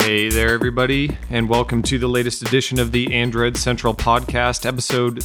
Hey there, everybody, and welcome to the latest edition of the Android Central Podcast, episode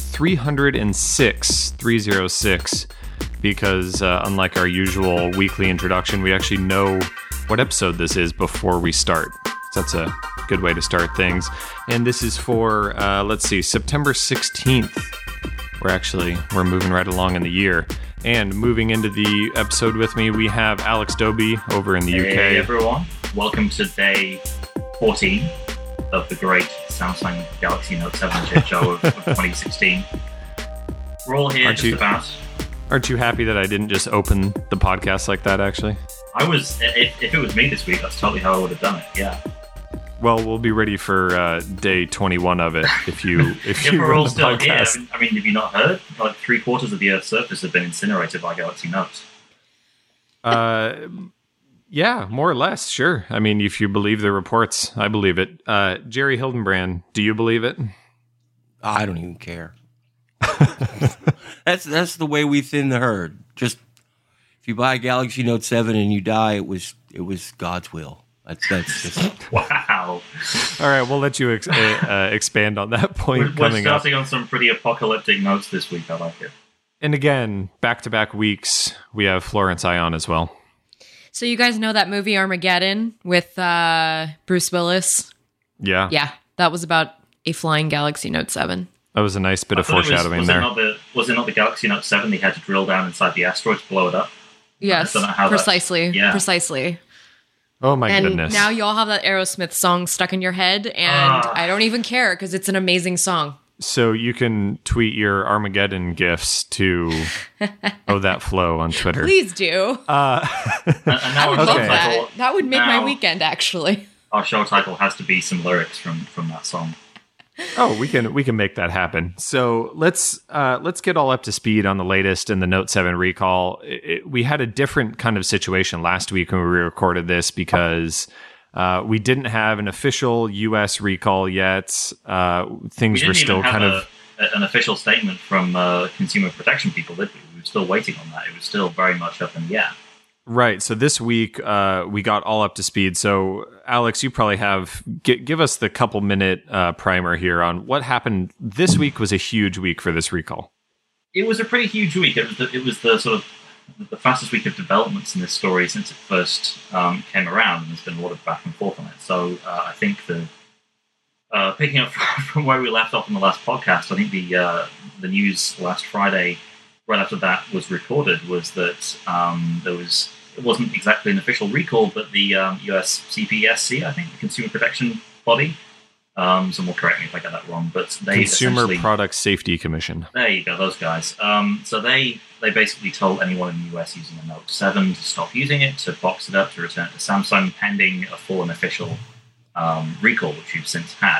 306, because unlike our usual weekly introduction, we actually know what episode this is before we start. So that's a good way to start things. And this is for, September 16th. We're moving right along in the year. And moving into the episode with me, we have Alex Doby over in the UK. Hey everyone, welcome to day 14 of the great Samsung Galaxy Note 7 chip show of 2016. We're all here about. Aren't you happy that I didn't just open the podcast like that, actually? I was. If it was me this week, that's totally how I would have done it, yeah. Well, we'll be ready for day 21 of it if you if we're all still here. I mean, have you not heard? Like 3/4 of the Earth's surface have been incinerated by Galaxy Notes. Yeah, more or less, sure. I mean, if you believe the reports, I believe it. Jerry Hildenbrand, do you believe it? I don't even care. That's the way we thin the herd. Just if you buy a Galaxy Note 7 and you die, it was God's will. That's just wow. All right, we'll let you expand on that point. We're starting on some pretty apocalyptic notes this week. I like it. And again, back-to-back weeks, we have Florence Ion as well. So you guys know that movie Armageddon with Bruce Willis? Yeah. Yeah, that was about a flying Galaxy Note 7. That was a nice bit of foreshadowing there. Was it not the Galaxy Note 7 they had to drill down inside the asteroid to blow it up? Yes, precisely. Yeah. Precisely. Oh my goodness. And now you all have that Aerosmith song stuck in your head, and I don't even care because it's an amazing song. So you can tweet your Armageddon gifs to that flow on Twitter. Please do. I would love that. That would make my weekend, actually. Our show title has to be some lyrics from that song. Oh, we can make that happen. So let's get all up to speed on the latest in the Note 7 recall. We had a different kind of situation last week when we recorded this because we didn't have an official U.S. recall yet. Things were still kind of an official statement from consumer protection people, did we? We were still waiting on that. It was still very much up in the air. Right. So this week we got all up to speed. So Alex, you probably have give us the couple minute primer here on what happened. This week was a huge week for this recall. It was a pretty huge week. It was the sort of the fastest week of developments in this story since it first came around, and there's been a lot of back and forth on it. So I think picking up from where we left off in the last podcast, I think the news last Friday, right after that was recorded, was that it wasn't exactly an official recall, but the US CPSC, I think, the Consumer Protection Body, someone will correct me if I get that wrong, but they Consumer Product Safety Commission. There you go, those guys. So they basically told anyone in the US using a Note 7 to stop using it, to box it up, to return it to Samsung, pending a full and official recall, which we've since had.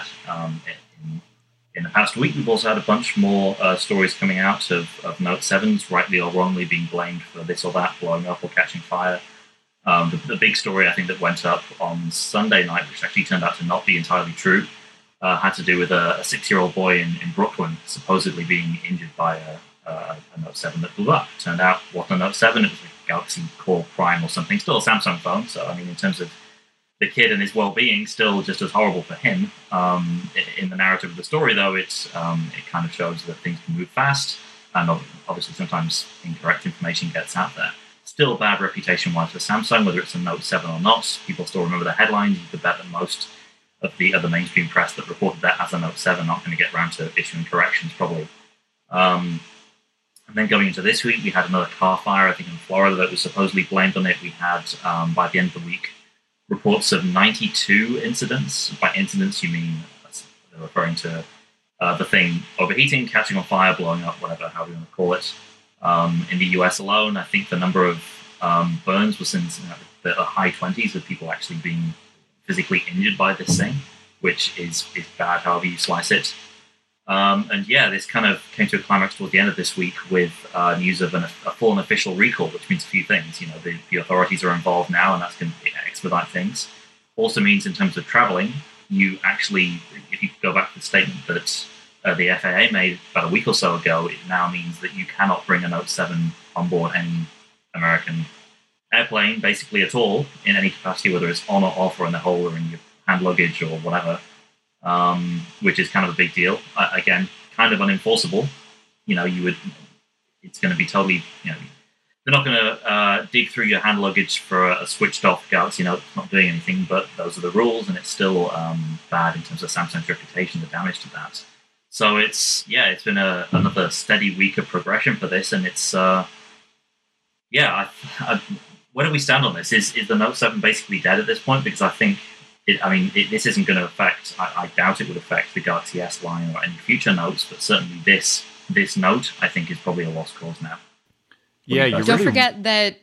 In the past week, we've also had a bunch more stories coming out of Note 7s, rightly or wrongly being blamed for this or that, blowing up or catching fire. The big story, I think, that went up on Sunday night, which actually turned out to not be entirely true, had to do with a 6-year-old boy in Brooklyn supposedly being injured by a Note 7 that blew up. It turned out it wasn't a Note 7, it was a Galaxy Core Prime or something, still a Samsung phone, so I mean, in terms of the kid and his well-being, still just as horrible for him. In the narrative of the story, though, it kind of shows that things can move fast, and obviously sometimes incorrect information gets out there. Still bad reputation-wise for Samsung, whether it's a Note 7 or not. People still remember the headlines. You could bet that most of the other mainstream press that reported that as a Note 7 not going to get around to issuing corrections, probably. And then going into this week, we had another car fire, I think, in Florida that was supposedly blamed on it. We had, by the end of the week, reports of 92 incidents. By incidents, you mean they're referring to the thing overheating, catching on fire, blowing up, whatever, however you want to call it. In the US alone, I think the number of burns was in the high 20s of people actually being physically injured by this thing, which is bad however you slice it. And yeah, this kind of came to a climax toward the end of this week with news of a full and official recall, which means a few things. You know, the authorities are involved now, and that's going to expedite things. Also means in terms of traveling, you actually, if you go back to the statement that the FAA made about a week or so ago, it now means that you cannot bring a Note 7 on board any American airplane, basically at all, in any capacity, whether it's on or off or in the hole or in your hand luggage or whatever, which is kind of a big deal. Again, kind of unenforceable. It's going to be totally, they're not going to dig through your hand luggage for a switched off Galaxy Note that's not doing anything, but those are the rules, and it's still bad in terms of Samsung's reputation, the damage to that. So it's been another steady week of progression for this, and it's, where do we stand on this? Is the Note 7 basically dead at this point? Because I think, this isn't going to affect, I doubt it would affect the Galaxy S line or any future Notes, but certainly this Note, I think, is probably a lost cause now. Yeah, don't forget that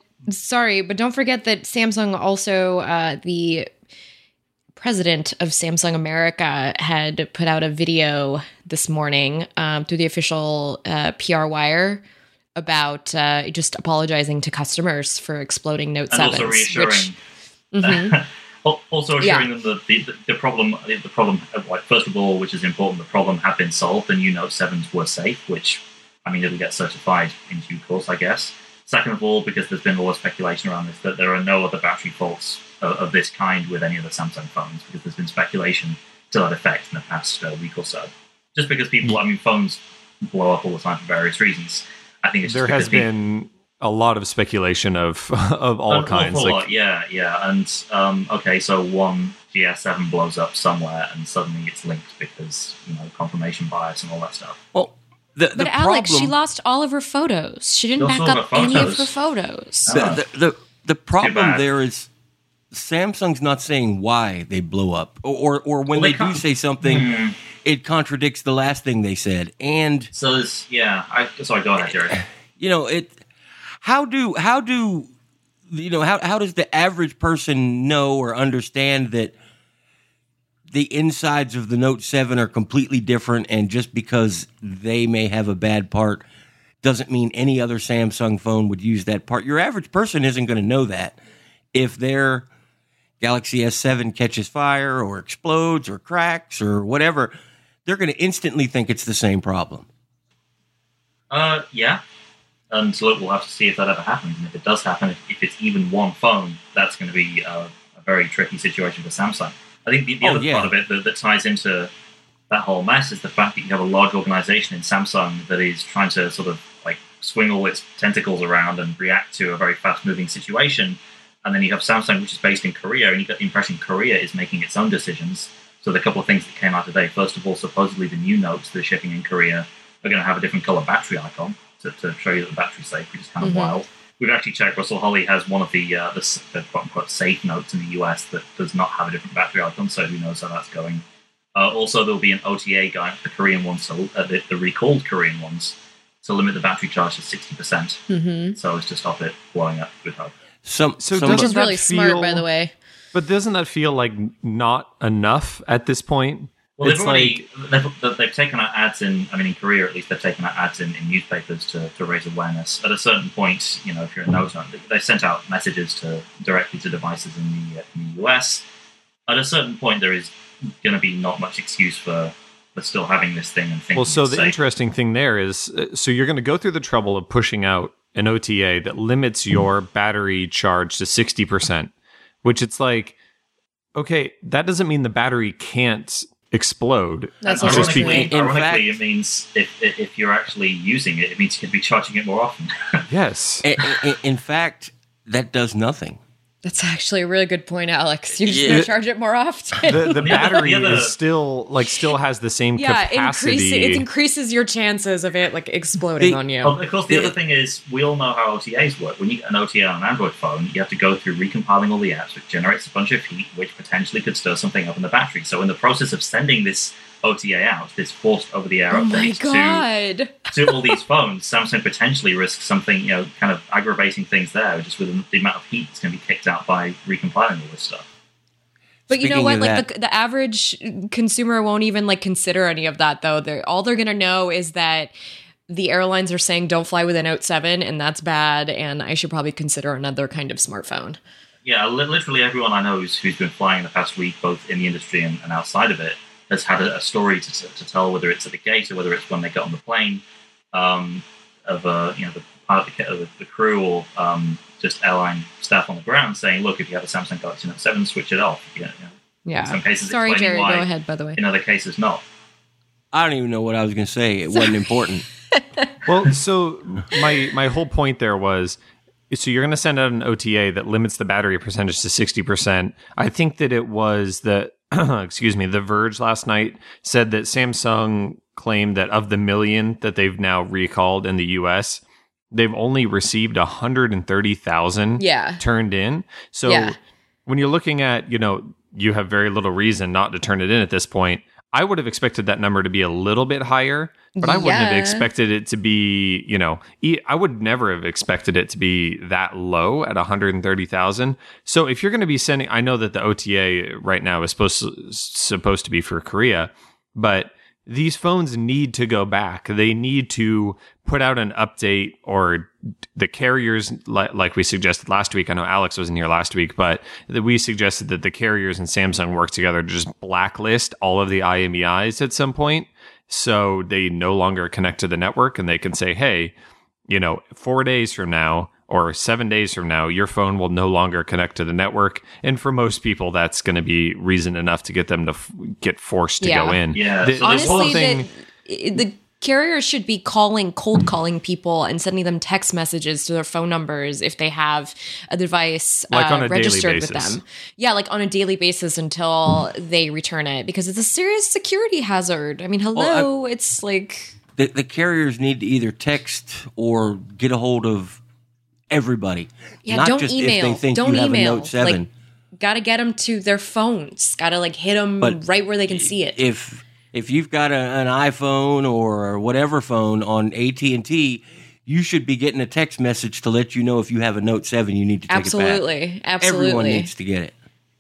Samsung also, the president of Samsung America, had put out a video this morning through the official PR wire about just apologizing to customers for exploding Note 7s. And also reassuring, also assuring them that the problem, first of all, which is important, the problem had been solved. The new Note 7s were safe, which, it'll get certified in due course, I guess. Second of all, because there's been a lot of speculation around this, that there are no other battery faults of this kind with any of the Samsung phones, because there's been speculation to that effect in the past week or so. Just because phones blow up all the time for various reasons. I think it's there has been a lot of speculation of all kinds. And so one GS7 blows up somewhere, and suddenly it's linked because confirmation bias and all that stuff. Well, but Alex, she lost all of her photos. She didn't back up any of her photos. The problem there is Samsung's not saying why they blow up, or when they do say something, it contradicts the last thing they said. And so sorry, go ahead, Jared. How does the average person know or understand that the insides of the Note 7 are completely different, and just because they may have a bad part doesn't mean any other Samsung phone would use that part? Your average person isn't going to know that. If their Galaxy S7 catches fire or explodes or cracks or whatever, they're going to instantly think it's the same problem. Yeah. And so we'll have to see if that ever happens. And if it does happen, if it's even one phone, that's going to be a very tricky situation for Samsung. I think the other part of it that ties into that whole mess is the fact that you have a large organization in Samsung that is trying to sort of swing all its tentacles around and react to a very fast-moving situation. And then you have Samsung, which is based in Korea, and you get the impression Korea is making its own decisions. So the couple of things that came out today, first of all, supposedly the new Notes that are shipping in Korea are going to have a different color battery icon to show you that the battery's safe, which is kind of wild. We've actually checked. Russell Holly has one of the quote-unquote safe Notes in the US that does not have a different battery icon, so who knows how that's going. Also, there will be an OTA guide for the Korean ones, the recalled Korean ones, to limit the battery charge to 60%. So as to stop it blowing up with hope. Which is really smart, by the way. But doesn't that feel like not enough at this point? Well, they've taken out ads in Korea at least, they've taken out ads in newspapers to raise awareness. At a certain point, if you're a Note owner, they've sent out messages directly to devices in the US. At a certain point, there is going to be not much excuse for still having this thing and thinking. Well, so it's the safe. interesting thing there is, so you're going to go through the trouble of pushing out an OTA that limits your battery charge to 60%, which it's like, okay, that doesn't mean the battery can't explode. That's ironically, it means if you're actually using it, it means you can be charging it more often. Yes. In fact, that does nothing. That's actually a really good point, Alex. You're just going to charge it more often. The battery is still has the same capacity. It increases your chances of it exploding on you. Well, of course, the other thing is we all know how OTAs work. When you get an OTA on an Android phone, you have to go through recompiling all the apps, which generates a bunch of heat, which potentially could stir something up in the battery. So in the process of sending this OTA out, this forced over-the-air update to all these phones, Samsung potentially risks something, kind of aggravating things there, just with the amount of heat that's going to be kicked out by recompiling all this stuff. But you know what? The average consumer won't even consider any of that, though. All they're going to know is that the airlines are saying don't fly with a Note 7, and that's bad, and I should probably consider another kind of smartphone. Yeah, literally everyone I know who's been flying in the past week, both in the industry and outside of it, has had a story to tell, whether it's at the gate or whether it's when they get on the plane, of the pilot, the crew, or just airline staff on the ground saying, "Look, if you have a Samsung Galaxy Note 7, switch it off." Yeah. In some cases, Sorry, explaining Jerry. why, Go ahead. By the way. in other cases, not. I don't even know what I was going to say. It wasn't important. Well, so my whole point there was, so you're going to send out an OTA that limits the battery percentage to 60%. I think that it was the excuse me, The Verge last night said that Samsung claimed that of the million that they've now recalled in the US, they've only received 130,000 turned in. So when you're looking at, you have very little reason not to turn it in at this point. I would have expected that number to be a little bit higher, but I wouldn't have expected it to be, I would never have expected it to be that low at 130,000. So if you're going to be sending, I know that the OTA right now is supposed to be for Korea, but these phones need to go back. They need to put out an update, or the carriers, like we suggested last week. I know Alex wasn't here last week, but we suggested that the carriers and Samsung work together to just blacklist all of the IMEIs at some point, so they no longer connect to the network, and they can say, hey, 4 days from now or 7 days from now, your phone will no longer connect to the network. And for most people, that's going to be reason enough to get them to get forced to go in. Yeah. Honestly, the carriers should be cold calling people and sending them text messages to their phone numbers if they have a device registered with them. Yeah, like on a daily basis until they return it, because it's a serious security hazard. I mean, hello, it's like... The carriers need to either text or get a hold of everybody. Yeah, not don't just email. If they think don't you have email. a Note 7. Gotta get them to their phones. Gotta hit them right where they can see it. If you've got an iPhone or whatever phone on AT&T, you should be getting a text message to let you know if you have a Note 7, you need to take it back. Absolutely. Everyone needs to get it.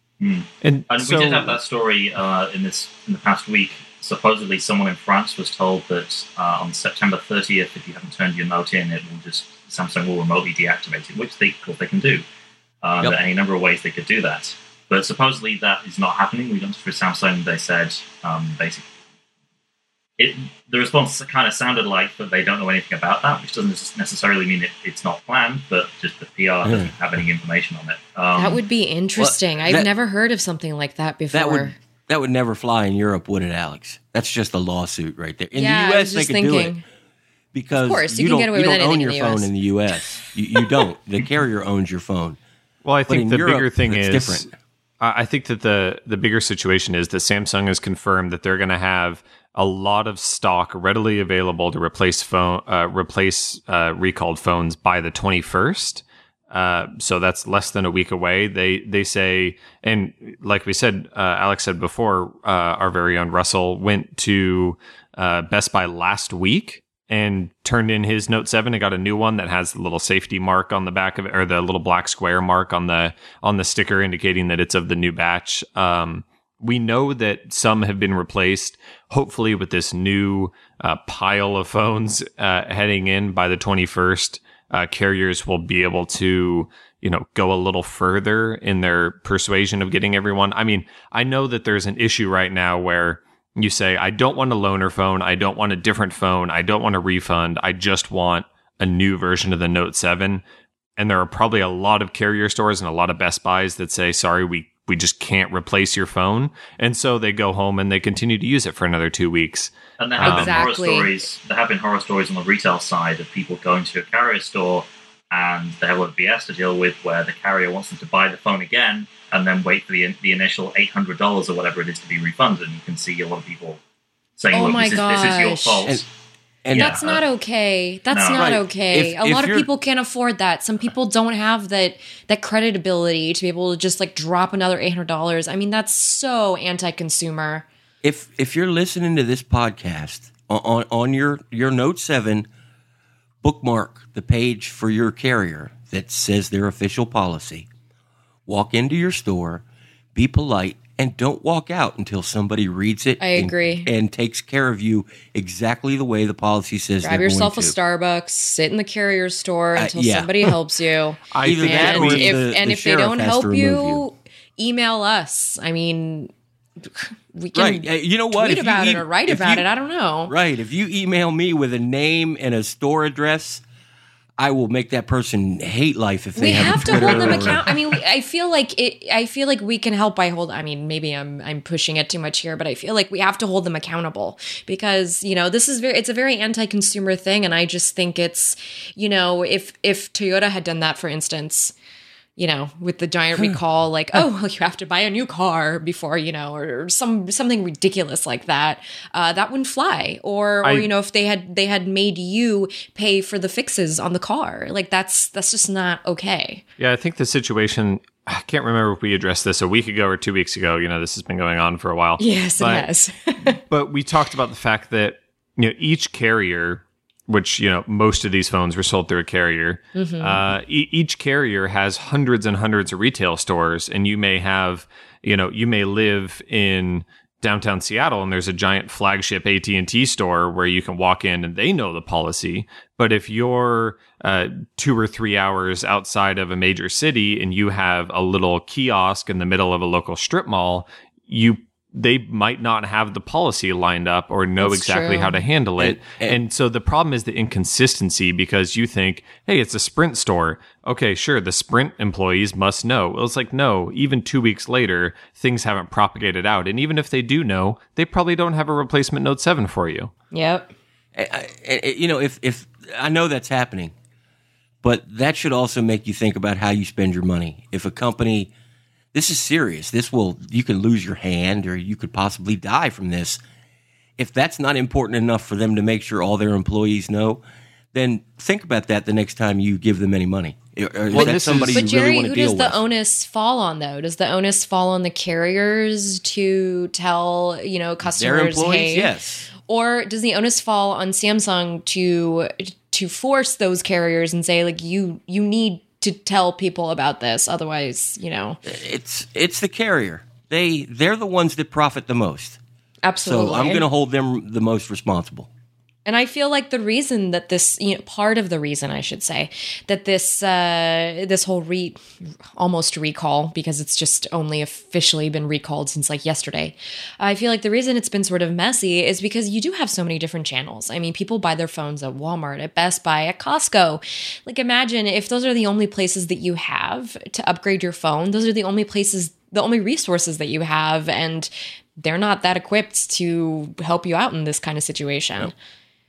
And we did have that story in the past week. Supposedly, someone in France was told that on September 30th, if you haven't turned your Note in, Samsung will remotely deactivate it, which they can do. There are any number of ways they could do that. But supposedly that is not happening. We went through Samsung. They said basically, the response kind of sounded like that they don't know anything about that, which doesn't necessarily mean it's not planned, but just the PR doesn't have any information on it. That would be interesting. I've never heard of something like that before. That would never fly in Europe, would it, Alex? That's just a lawsuit right there. In the I U.S., was they just could do it because of course, you can get away with don't own anything your in the phone US. in the U.S. You don't. The carrier owns your phone. Well, I think the Europe, bigger thing is different. I think that the bigger situation is that Samsung has confirmed that they're going to have a lot of stock readily available to replace recalled phones by the 21st. So that's less than a week away. They say, and like we said, Alex said before, our very own Russell went to Best Buy last week and turned in his Note 7 and got a new one that has the little safety mark on the back of it, or the little black square mark on the sticker indicating that it's of the new batch. We know that some have been replaced, hopefully with this new pile of phones heading in by the 21st. Carriers will be able to, go a little further in their persuasion of getting everyone. I mean, I know that there's an issue right now where you say, I don't want a loaner phone. I don't want a different phone. I don't want a refund. I just want a new version of the Note 7. And there are probably a lot of carrier stores and a lot of Best Buys that say, sorry, we just can't replace your phone. And so they go home and they continue to use it for another 2 weeks. And there have been horror stories on the retail side of people going to a carrier store and they have a BS to deal with where the carrier wants them to buy the phone again and then wait for the initial $800 or whatever it is to be refunded. And you can see a lot of people saying, look, this is your fault. And that's not okay. That's not okay. A lot of people can't afford that. Some people don't have that credit ability to be able to just drop another $800. I mean, that's so anti-consumer. If you're listening to this podcast on your Note 7, bookmark the page for your carrier that says their official policy. Walk into your store, be polite, and don't walk out until somebody reads it. I agree. And takes care of you exactly the way the policy says. Grab yourself a Starbucks, sit in the carrier store until somebody helps you. If they don't help you, email us. I mean, we can tweet about it or write about it. I don't know. Right. If you email me with a name and a store address, I will make that person hate life if they We have have a to Twitter hold them or- account. I mean, I feel like we can help by I mean, maybe I'm pushing it too much here, but I feel like we have to hold them accountable because it's a very anti-consumer thing, and I just think it's if Toyota had done that, for instance, with the giant recall, like, oh, well, you have to buy a new car before, or something ridiculous like that, that wouldn't fly. Or if they had made you pay for the fixes on the car, like that's just not okay. Yeah, I think the situation, I can't remember if we addressed this a week ago or 2 weeks ago. This has been going on for a while. Yes, it has. But we talked about the fact that, each carrier, which, most of these phones were sold through a carrier. Mm-hmm. Each carrier has hundreds and hundreds of retail stores, and you may have, you may live in downtown Seattle and there's a giant flagship AT&T store where you can walk in and they know the policy. But if you're 2 or 3 hours outside of a major city and you have a little kiosk in the middle of a local strip mall, they might not have the policy lined up or know That's exactly true. how to handle it. And so the problem is the inconsistency, because you think, hey, it's a Sprint store. Okay, sure, the Sprint employees must know. Well, it's like, no, even 2 weeks later, things haven't propagated out. And even if they do know, they probably don't have a replacement Note 7 for you. Yep. If I know that's happening, but that should also make you think about how you spend your money. If a company, this is serious. You can lose your hand or you could possibly die from this. If that's not important enough for them to make sure all their employees know, then think about that the next time you give them any money. Is that somebody But you Jerry, really want to who deal does the with? onus fall on, though? Does the onus fall on the carriers to tell Their customers, employees, hey, yes. or does the onus fall on Samsung to force those carriers and say, like, you need to tell people about this, otherwise, It's the carrier. They're the ones that profit the most. absolutely. So I'm going to hold them the most responsible. And I feel like the reason that this, part of the reason I should say that this whole almost recall, because it's just only officially been recalled since like yesterday. I feel like the reason it's been sort of messy is because you do have so many different channels. I mean, people buy their phones at Walmart, at Best Buy, at Costco. Like, imagine if those are the only places that you have to upgrade your phone. Those are the only resources that you have, and they're not that equipped to help you out in this kind of situation. Nope.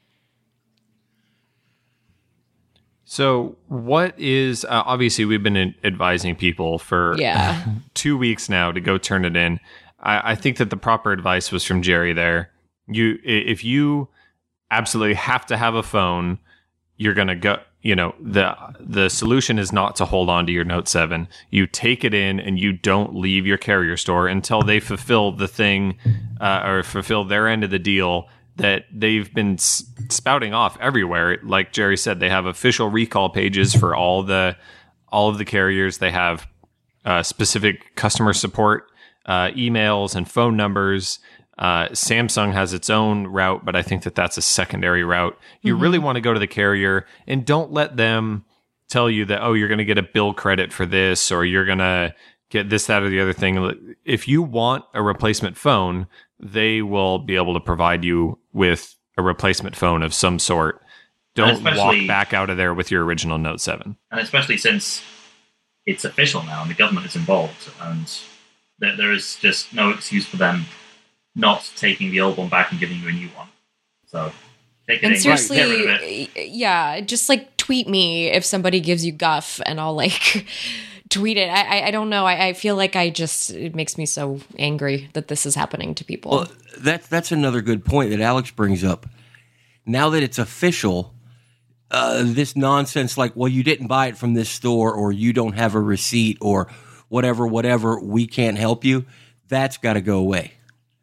So what is, obviously we've been advising people for 2 weeks now to go turn it in. I think that the proper advice was from Jerry there. If you absolutely have to have a phone, you're going to go, the solution is not to hold on to your Note 7. You take it in and you don't leave your carrier store until they fulfill the thing or fulfill their end of the deal that they've been spouting off everywhere. Like Jerry said, they have official recall pages for all of the carriers. They have specific customer support emails and phone numbers. Samsung has its own route, but I think that that's a secondary route. You really want to go to the carrier and don't let them tell you that, oh, you're going to get a bill credit for this, or you're going to get this, that, or the other thing. If you want a replacement phone, they will be able to provide you with a replacement phone of some sort. Don't walk back out of there with your original Note 7. And especially since it's official now and the government is involved, and there is just no excuse for them not taking the old one back and giving you a new one. So take it And in, seriously, get rid of it. yeah, just like tweet me if somebody gives you guff, and I'll like tweet it. I don't know. I feel like it makes me so angry that this is happening to people. Well, that's another good point that Alex brings up. Now that it's official, this nonsense like, well, you didn't buy it from this store, or you don't have a receipt, or whatever, we can't help you, that's got to go away.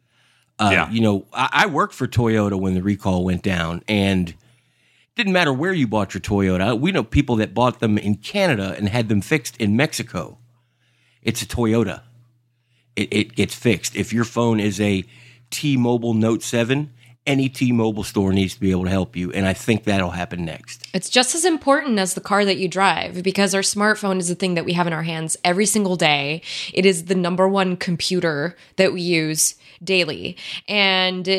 I worked for Toyota when the recall went down, and it didn't matter where you bought your Toyota. We know people that bought them in Canada and had them fixed in Mexico. It's a Toyota. It gets fixed. If your phone is a T-Mobile Note 7, any T-Mobile store needs to be able to help you, and I think that'll happen next. It's just as important as the car that you drive, because our smartphone is the thing that we have in our hands every single day. It is the number one computer that we use daily. And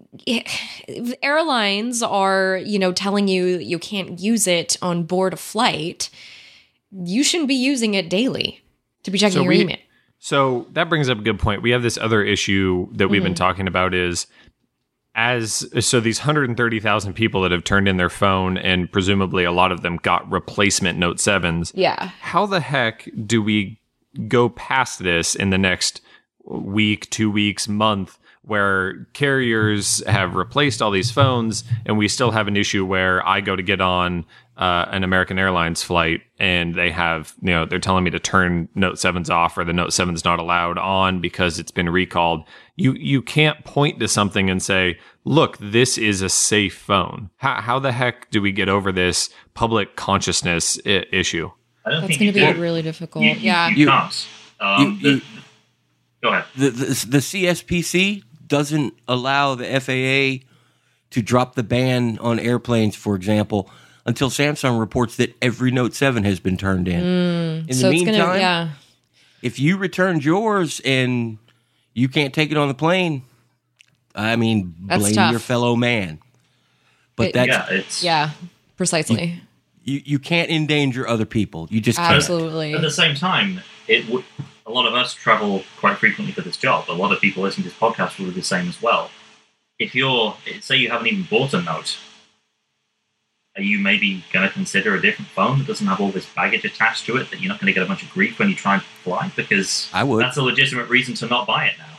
airlines are, telling you can't use it on board a flight, you shouldn't be using it daily to be checking your email. So that brings up a good point. We have this other issue that we've been talking about is so these 130,000 people that have turned in their phone, and presumably a lot of them got replacement Note 7s. Yeah. How the heck do we go past this in the next week, 2 weeks, month, where carriers have replaced all these phones, and we still have an issue where I go to get on an American Airlines flight, and they have, they're telling me to turn Note 7s off, or the Note 7's not allowed on because it's been recalled. You can't point to something and say, look, this is a safe phone. How the heck do we get over this public consciousness issue? I don't That's think going to be really difficult. You can't. Go ahead. The CSPC doesn't allow the FAA to drop the ban on airplanes, for example, until Samsung reports that every Note 7 has been turned in. In the meantime, if you returned yours and you can't take it on the plane, blame your fellow man. But precisely. You can't endanger other people. You just absolutely. At the same time, a lot of us travel quite frequently for this job. A lot of people listening to this podcast will do the same as well. If say you haven't even bought a Note, are you maybe going to consider a different phone that doesn't have all this baggage attached to it, that you're not going to get a bunch of grief when you try and fly? Because I would. That's a legitimate reason to not buy it now.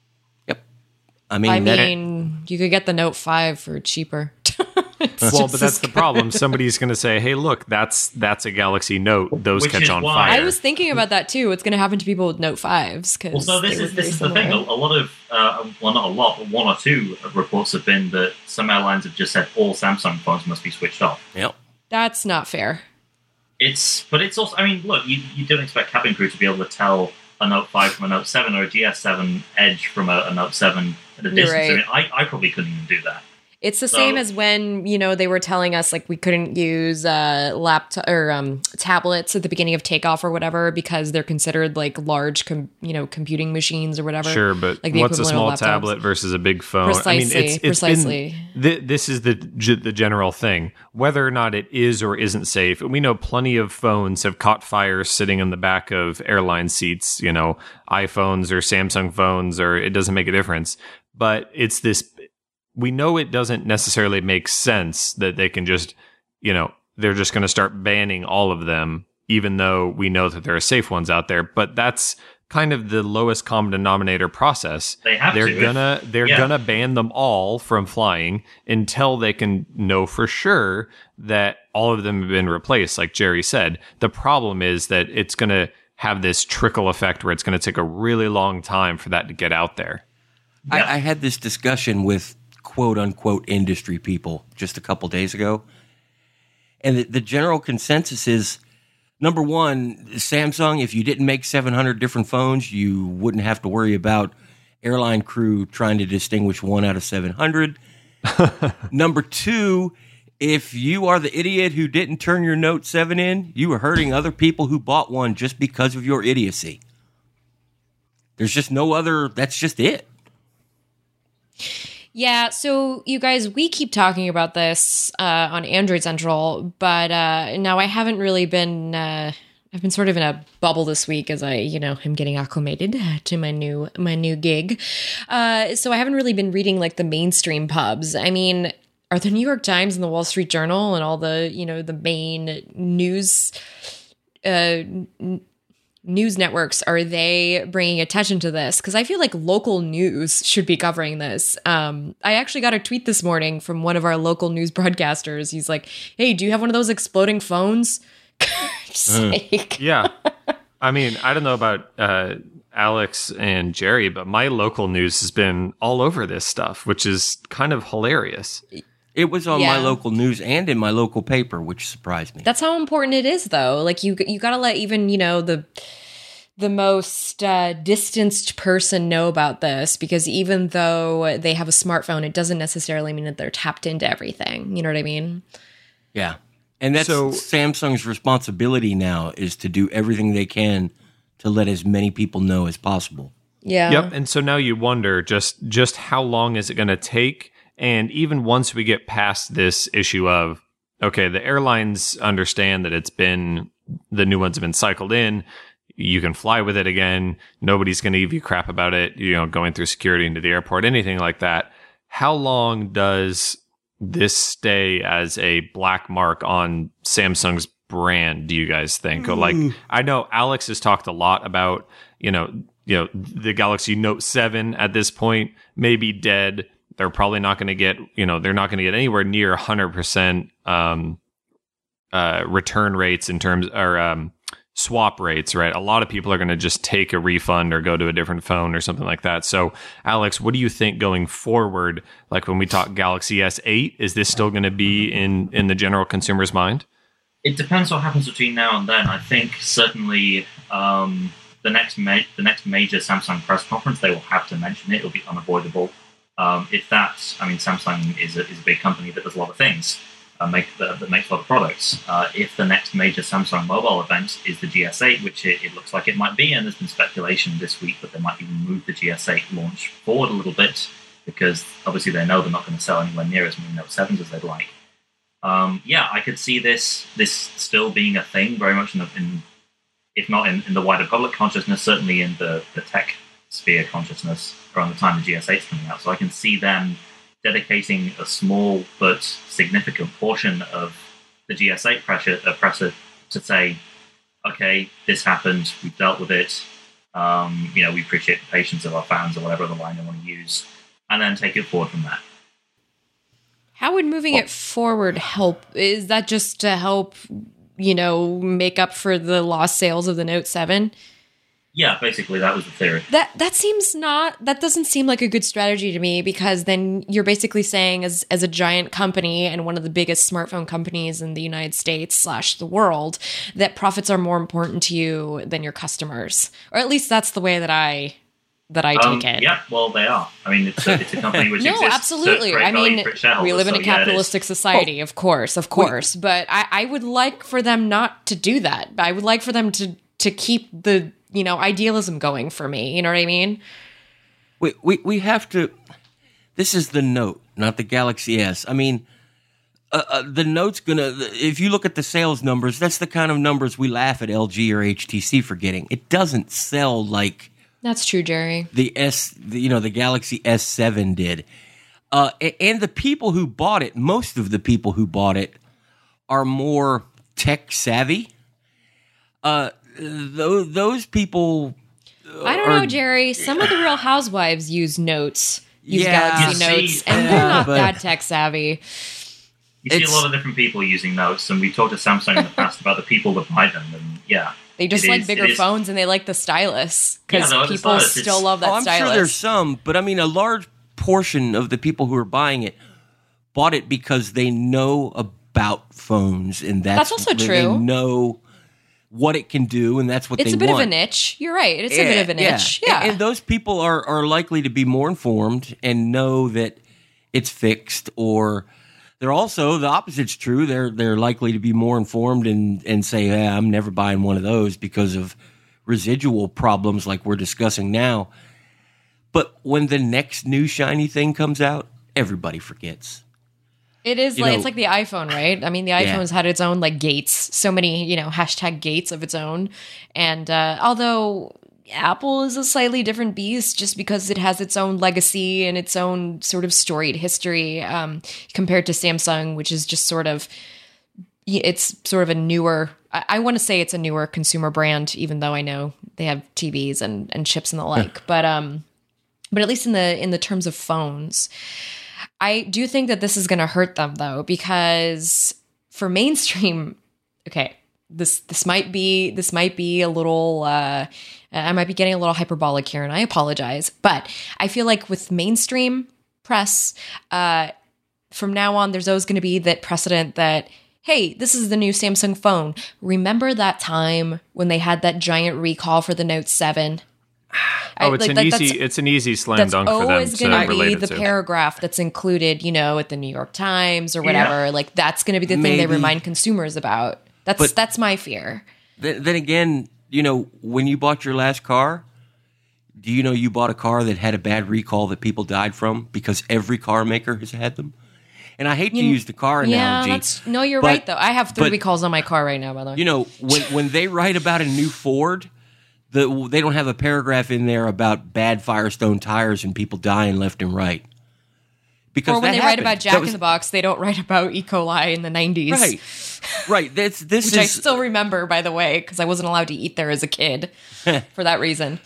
Yep. You could get the Note 5 for cheaper. But that's the problem. Somebody's going to say, "Hey, look, that's a Galaxy Note. Those catch on fire." I was thinking about that too. What's going to happen to people with Note 5s? Well, so this is the thing. A lot of, not a lot, but one or two reports have been that some airlines have just said all Samsung phones must be switched off. Yep. That's not fair. But it's also. Look, you don't expect cabin crew to be able to tell a Note 5 from a Note 7 or a GS7 Edge from a Note 7 at a distance. Right. I probably couldn't even do that. It's the same as when, they were telling us we couldn't use laptop or tablets at the beginning of takeoff or whatever because they're considered large computing machines or whatever. Sure, but what's a small tablet versus a big phone? Precisely. Precisely. This is the general thing. Whether or not it is or isn't safe, we know plenty of phones have caught fire sitting in the back of airline seats, iPhones or Samsung phones, or it doesn't make a difference. But it's this... We know it doesn't necessarily make sense that they can just, they're just going to start banning all of them, even though we know that there are safe ones out there. But that's kind of the lowest common denominator process. They're gonna ban them all from flying until they can know for sure that all of them have been replaced, like Jerry said. The problem is that it's going to have this trickle effect where it's going to take a really long time for that to get out there. Yeah. I had this discussion with quote-unquote industry people just a couple days ago. And the general consensus is, number one, Samsung, if you didn't make 700 different phones, you wouldn't have to worry about airline crew trying to distinguish one out of 700. Number two, if you are the idiot who didn't turn your Note 7 in, you are hurting other people who bought one just because of your idiocy. There's just no other, that's just it. Yeah, so you guys, we keep talking about this on Android Central, but now I haven't really been. I've been sort of in a bubble this week as I, am getting acclimated to my new gig. So I haven't really been reading the mainstream pubs. Are the New York Times and the Wall Street Journal and all the the main news networks, are they bringing attention to this? Because I feel like local news should be covering this. I actually got a tweet this morning from one of our local news broadcasters. He's like, "Hey, do you have one of those exploding phones?" Yeah. I don't know about Alex and Jerry, but my local news has been all over this stuff, which is kind of hilarious. It was on my local news and in my local paper, which surprised me. That's how important it is, though. You got to let even the most distanced person know about this, because even though they have a smartphone, it doesn't necessarily mean that they're tapped into everything. You know what I mean? Yeah, and that's Samsung's responsibility now, is to do everything they can to let as many people know as possible. Yeah. Yep. And so now you wonder just how long is it going to take? And even once we get past this issue of, okay, the airlines understand that the new ones have been cycled in, you can fly with it again, nobody's going to give you crap about it, going through security into the airport, anything like that. How long does this stay as a black mark on Samsung's brand, do you guys think? Like, I know Alex has talked a lot about, the Galaxy Note 7 at this point may be dead. They're probably not going to get, they're not going to get anywhere near 100% return rates in terms, or swap rates, right? A lot of people are going to just take a refund or go to a different phone or something like that. So, Alex, what do you think going forward? Like when we talk Galaxy S8, is this still going to be in the general consumer's mind? It depends what happens between now and then. I think certainly the next major Samsung press conference, they will have to mention it. It'll be unavoidable. Samsung is a big company that does a lot of things, that makes a lot of products. If the next major Samsung mobile event is the GS8, which it looks like it might be, and there's been speculation this week that they might even move the GS8 launch forward a little bit, because obviously they know they're not going to sell anywhere near as many Note 7s as they'd like. I could see this still being a thing, very much if not in the wider public consciousness, certainly in the tech sphere consciousness around the time the GS8 is coming out. So I can see them dedicating a small but significant portion of the GS8 presser to say, okay, this happened, we've dealt with it, we appreciate the patience of our fans, or whatever other line they want to use, and then take it forward from that. How would moving it forward help? Is that just to help, make up for the lost sales of the Note 7? Yeah, basically that was the theory. That doesn't seem like a good strategy to me, because then you're basically saying as a giant company and one of the biggest smartphone companies in the United States / the world, that profits are more important to you than your customers. Or at least that's the way that I take it. Yeah, well, they are. I mean, it's a company which exists. No, absolutely. I mean, we live in a capitalistic society, of course. But I would like for them not to do that. I would like for them to keep the idealism going for me. You know what I mean? We have to. This is the Note, not the Galaxy S. I mean, the Note's gonna. If you look at the sales numbers, that's the kind of numbers we laugh at LG or HTC for getting. It doesn't sell like. That's true, Jerry. The Galaxy S7 did. And the people who bought it, most of the people who bought it, are more tech savvy. Those people. I don't know, Jerry. Some of the Real Housewives use Galaxy Notes, and they're not that tech savvy. You see a lot of different people using Notes, and we talked to Samsung in the past about the people that buy them, and yeah. They just like bigger phones, and they like the stylus, because people still love that stylus. I'm sure there's some, but I mean, a large portion of the people who are buying it bought it because they know about phones, and that's also true. They know what it can do, and that's what they want. It's a bit of a niche. You're right. It's a bit of a niche. Yeah. And those people are likely to be more informed and know that it's fixed, or they're also, the opposite's true. They're likely to be more informed and say, I'm never buying one of those because of residual problems like we're discussing now. But when the next new shiny thing comes out, everybody forgets. It is it's like the iPhone, right? I mean, the iPhone's had its own gates, so many, hashtag gates of its own. And although Apple is a slightly different beast just because it has its own legacy and its own sort of storied history compared to Samsung, which is just it's sort of a newer, I want to say it's a newer consumer brand, even though I know they have TVs and chips and the like. But at least in the terms of phones, I do think that this is going to hurt them, though, because for mainstream, okay, this might be a little. I might be getting a little hyperbolic here, and I apologize. But I feel like with mainstream press, from now on, there's always going to be that precedent that, hey, this is the new Samsung phone. Remember that time when they had that giant recall for the Note 7? It's an easy slam dunk for them to relate it to. That's always going to be the paragraph that's included, at the New York Times or whatever. Yeah. That's going to be the thing they remind consumers about. That's my fear. Then again, when you bought your last car, do you know you bought a car that had a bad recall that people died from because every car maker has had them? And I hate to use the car analogy. Yeah, you're right, though. I have 3 recalls on my car right now, by the way. You know, when they write about a new Ford, they don't have a paragraph in there about bad Firestone tires and people dying left and right. Because or when they write about Jack in the Box, they don't write about E. coli in the 90s. Right. Which I still remember, by the way, because I wasn't allowed to eat there as a kid for that reason.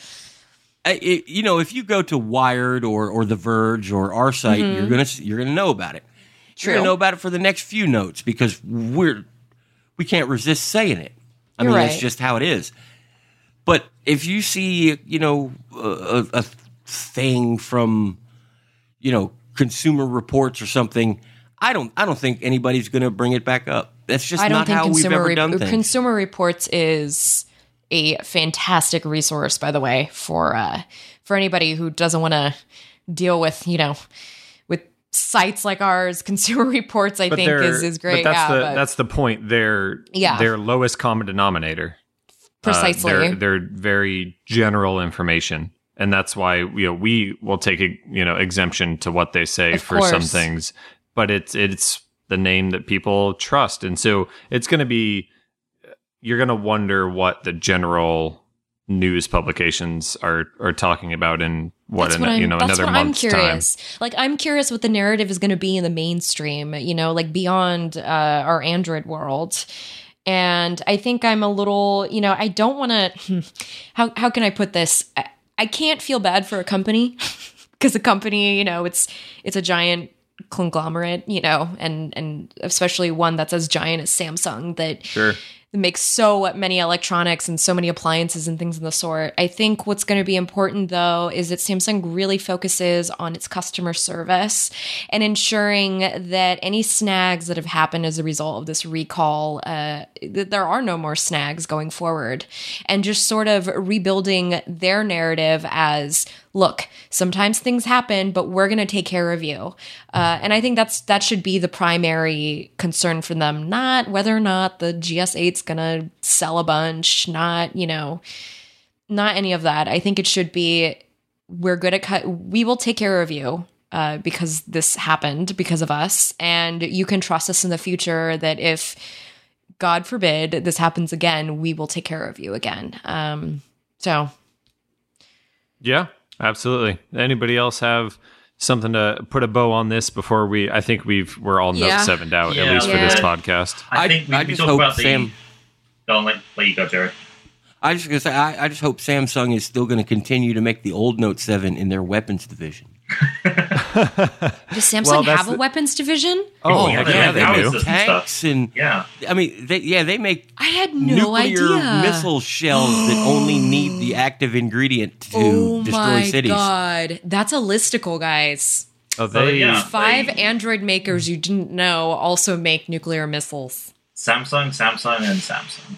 If you go to Wired or The Verge or our site, you're gonna know about it. True. You're gonna know about it for the next few notes because we can't resist saying it. I mean, that's just how it is. But if you see, a thing from, Consumer Reports or something, I don't think anybody's going to bring it back up. That's just not how we've ever done things. Consumer Reports is a fantastic resource, by the way, for anybody who doesn't want to deal with, with sites like ours. Consumer Reports, I think, is great. But that's the point. They're lowest common denominator. Precisely. They're very general information. And that's why we will take exemption to what they say for some things, but it's the name that people trust, and so it's going to be. You're going to wonder what the general news publications are talking about in another month's time. Like I'm curious what the narrative is going to be in the mainstream. Like beyond our Android world. And I think I'm a little. I don't want to. How can I put this? I can't feel bad for a company because a company, it's a giant conglomerate, and especially one that's as giant as Samsung that makes so many electronics and so many appliances and things of the sort. I think what's going to be important, though, is that Samsung really focuses on its customer service and ensuring that any snags that have happened as a result of this recall, that there are no more snags going forward, and just sort of rebuilding their narrative as, look, sometimes things happen, but we're going to take care of you. And I think that should be the primary concern for them, not whether or not the GS8's going to sell a bunch, not any of that. I think it should be, we will take care of you because this happened because of us. And you can trust us in the future that if, God forbid, this happens again, we will take care of you again. Yeah. Absolutely. Anybody else have something to put a bow on this before I think we're all Note 7'd out, at least for this podcast. I think we talk about Sam. Don't let you go, Jerry. I just gonna say, I just hope Samsung is still going to continue to make the old Note 7 in their weapons division. Does Samsung have a weapons division? Oh, yeah, they make tanks and I mean, they make. I had no nuclear missile shells that only need the active ingredient to destroy cities. Oh my god, that's a listicle, guys. Oh, 5 Android makers you didn't know also make nuclear missiles. Samsung, and Samsung.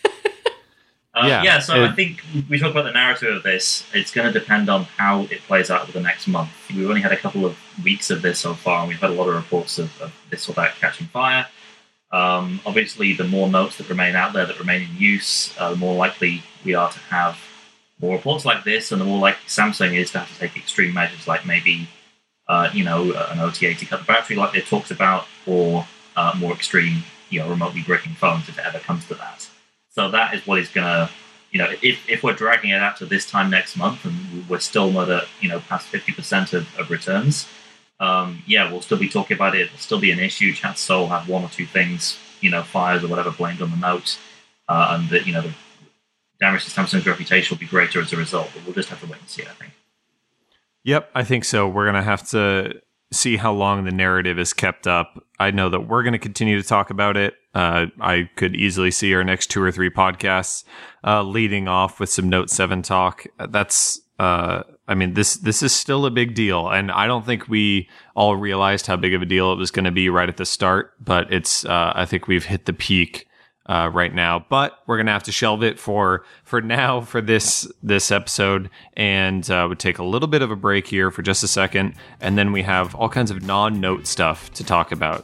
So I think we talk about the narrative of this. It's going to depend on how it plays out over the next month. We've only had a couple of weeks of this so far, and we've had a lot of reports of this or that catching fire. Obviously, the more notes that remain out there that remain in use, the more likely we are to have more reports like this, and the more likely Samsung is to have to take extreme measures, like maybe an OTA to cut the battery, like it talks about, or more extreme, remotely bricking phones if it ever comes to that. So that is what is going to, if we're dragging it out to this time next month and we're still not at, past 50% of returns, we'll still be talking about it. It'll still be an issue. Chances will have one or two things, fires or whatever blamed on the Note. And the damage to Samsung's reputation will be greater as a result. But we'll just have to wait and see, I think. Yep, I think so. We're going to have to see how long the narrative is kept up. I know that we're going to continue to talk about it. I could easily see our next 2 or 3 podcasts leading off with some Note 7 talk. That's, this is still a big deal, and I don't think we all realized how big of a deal it was going to be right at the start. But it's, I think we've hit the peak right now. But we're going to have to shelve it for now for this episode, and would take a little bit of a break here for just a second, and then we have all kinds of non-Note stuff to talk about.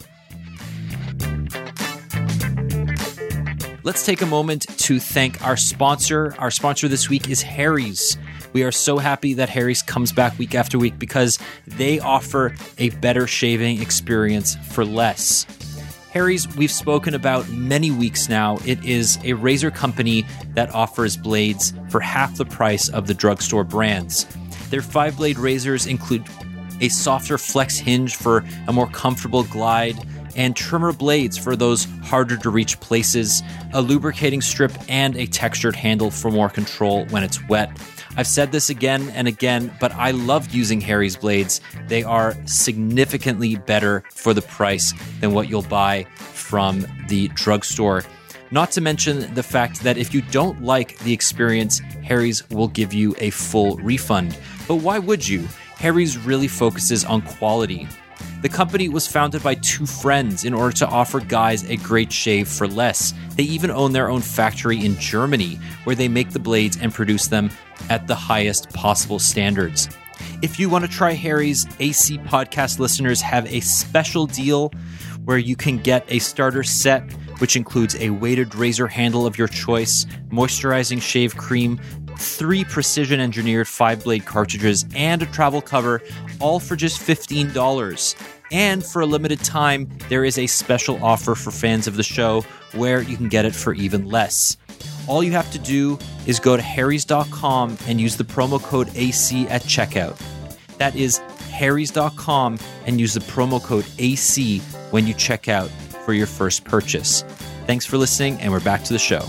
Let's take a moment to thank our sponsor. Our sponsor this week is Harry's. We are so happy that Harry's comes back week after week because they offer a better shaving experience for less. Harry's, we've spoken about many weeks now. It is a razor company that offers blades for half the price of the drugstore brands. Their 5-blade razors include a softer flex hinge for a more comfortable glide, and trimmer blades for those harder to reach places, a lubricating strip, and a textured handle for more control when it's wet. I've said this again and again, but I love using Harry's blades. They are significantly better for the price than what you'll buy from the drugstore. Not to mention the fact that if you don't like the experience, Harry's will give you a full refund. But why would you? Harry's really focuses on quality. The company was founded by 2 friends in order to offer guys a great shave for less. They even own their own factory in Germany, where they make the blades and produce them at the highest possible standards. If you want to try Harry's, AC podcast listeners have a special deal where you can get a starter set, which includes a weighted razor handle of your choice, moisturizing shave cream, 3 precision-engineered 5-blade cartridges, and a travel cover, all for just $15. And for a limited time, there is a special offer for fans of the show where you can get it for even less. All you have to do is go to harrys.com and use the promo code AC at checkout. That is harrys.com and use the promo code AC when you check out for your first purchase. Thanks for listening, and we're back to the show.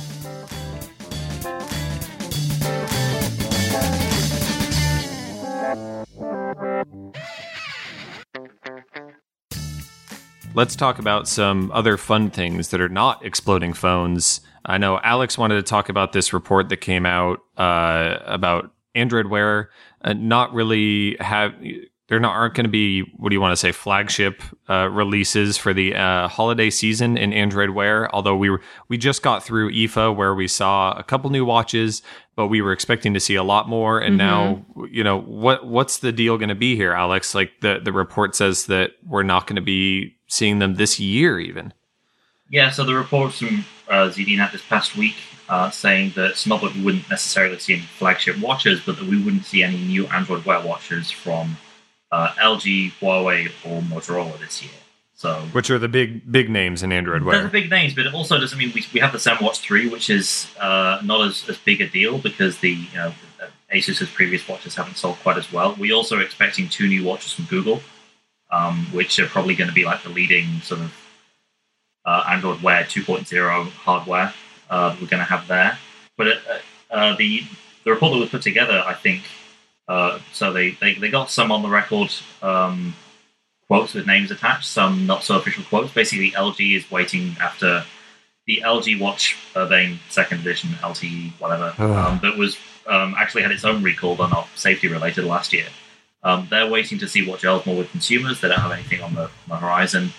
Let's talk about some other fun things that are not exploding phones. I know Alex wanted to talk about this report that came out about Android Wear not really aren't going to be, what do you want to say, flagship releases for the holiday season in Android Wear. Although we just got through IFA where we saw a couple new watches, but we were expecting to see a lot more. And now, what's the deal going to be here, Alex? Like the report says that we're not going to be seeing them this year even. Yeah, so the reports from ZDNet this past week saying that it's not that we wouldn't necessarily see any flagship watches, but that we wouldn't see any new Android Wear watches from LG, Huawei, or Motorola this year. So, which are the big names in Android Wear. They're the big names, but it also doesn't mean we have the SamWatch 3, which is not as big a deal because the Asus's previous watches haven't sold quite as well. We're also expecting 2 new watches from Google, which are probably going to be like the leading sort of Android Wear 2.0 hardware that we're going to have there. But the report that was put together, I think, so they got some on the record quotes with names attached, some not so official quotes. Basically, LG is waiting after the LG Watch Urbane 2nd edition, LTE, whatever, that was actually had its own recall, but not safety related last year. They're waiting to see what gels more with consumers. They don't have anything on the horizon.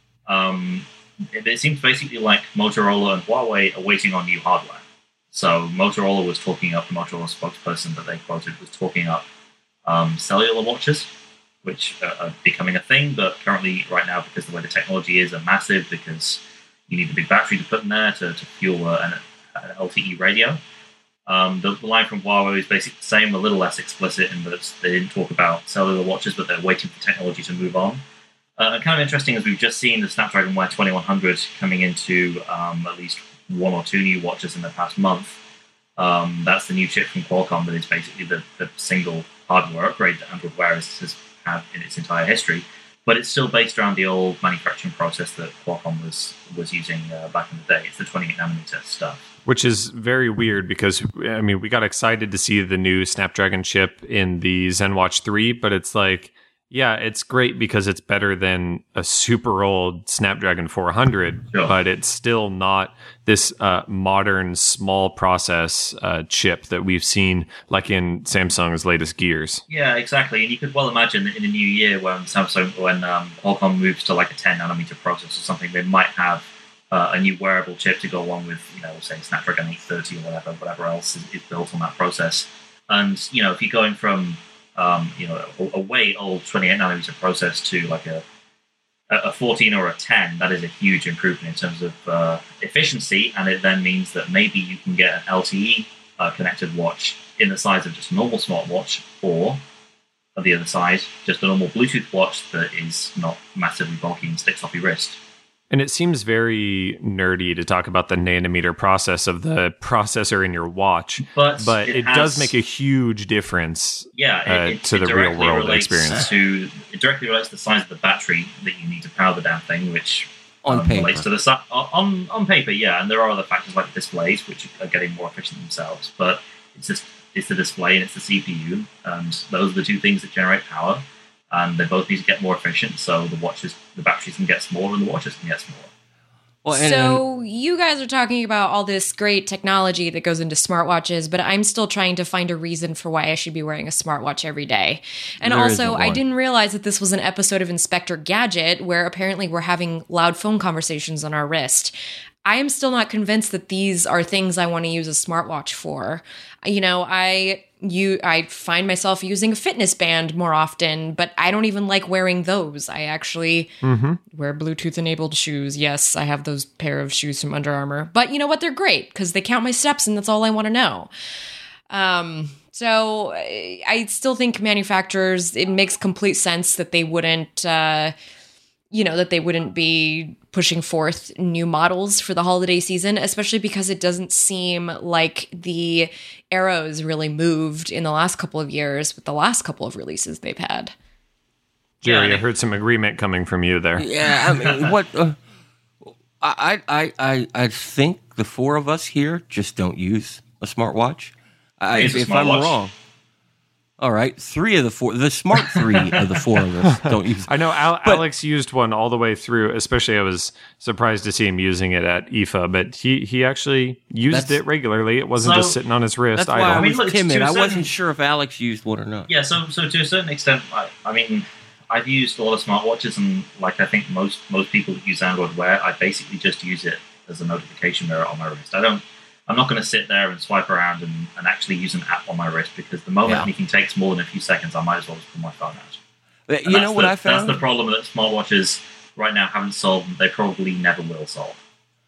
It seems basically like Motorola and Huawei are waiting on new hardware. So Motorola was talking up, the Motorola spokesperson that they quoted was talking up cellular watches, which are becoming a thing, but currently right now, because the way the technology is, are massive because you need a big battery to put in there to fuel an LTE radio. The line from Huawei is basically the same, a little less explicit in that they didn't talk about cellular watches, but they're waiting for technology to move on. Kind of interesting, as we've just seen the Snapdragon Wear 2100 coming into at least 1 or 2 new watches in the past month. That's the new chip from Qualcomm that is basically the single hardware upgrade that Android Wear has had in its entire history. But it's still based around the old manufacturing process that Qualcomm was using back in the day. It's the 28nm stuff. Which is very weird because, I mean, we got excited to see the new Snapdragon chip in the ZenWatch 3, but it's like, yeah, it's great because it's better than a super old Snapdragon 400, sure, but it's still not this modern small process chip that we've seen like in Samsung's latest Gears. Yeah, exactly. And you could well imagine that in the new year when Qualcomm moves to like a 10nm process or something, they might have a new wearable chip to go along with, say Snapdragon 830 or whatever else is built on that process. And, if you're going from a way old 28nm process to like a 14 or a 10, that is a huge improvement in terms of efficiency, and it then means that maybe you can get an LTE connected watch in the size of just a normal smartwatch, or on the other side, just a normal Bluetooth watch that is not massively bulky and sticks off your wrist. And it seems very nerdy to talk about the nanometer process of the processor in your watch, but it does make a huge difference to the real world experience. It directly relates to the size of the battery that you need to power the damn thing, which on paper relates to the on paper, yeah. And there are other factors like displays, which are getting more efficient themselves, but it's the display and it's the CPU, and those are the two things that generate power. And they both need to get more efficient, so the batteries can get smaller and the watches can get smaller. Well, so you guys are talking about all this great technology that goes into smartwatches, but I'm still trying to find a reason for why I should be wearing a smartwatch every day. And also, I didn't realize that this was an episode of Inspector Gadget, where apparently we're having loud phone conversations on our wrist. I am still not convinced that these are things I want to use a smartwatch for. You know, I find myself using a fitness band more often, but I don't even like wearing those. I actually wear Bluetooth-enabled shoes. Yes, I have those pair of shoes from Under Armour. But you know what? They're great because they count my steps, and that's all I want to know. So I still think manufacturers, it makes complete sense that they wouldn't... that they wouldn't be pushing forth new models for the holiday season, especially because it doesn't seem like the arrows really moved in the last couple of years with the last couple of releases they've had. Jerry, I heard some agreement coming from you there. Yeah, I mean, what? I think the four of us here just don't use a smartwatch. If I'm wrong. All right, three of the four, the smart three of the four of us don't use it. I know Alex used one all the way through, especially I was surprised to see him using it at IFA, but he actually used it regularly. It wasn't just sitting on his wrist. That's why I was timid. I wasn't sure if Alex used one or not. Yeah, so to a certain extent, I mean, I've used a lot of smartwatches, and like I think most people that use Android Wear, I basically just use it as a notification mirror on my wrist. I'm not going to sit there and swipe around and actually use an app on my wrist, because the moment anything takes more than a few seconds, I might as well just pull my phone out. You know what I found? That's the problem that smartwatches right now haven't solved, and they probably never will solve.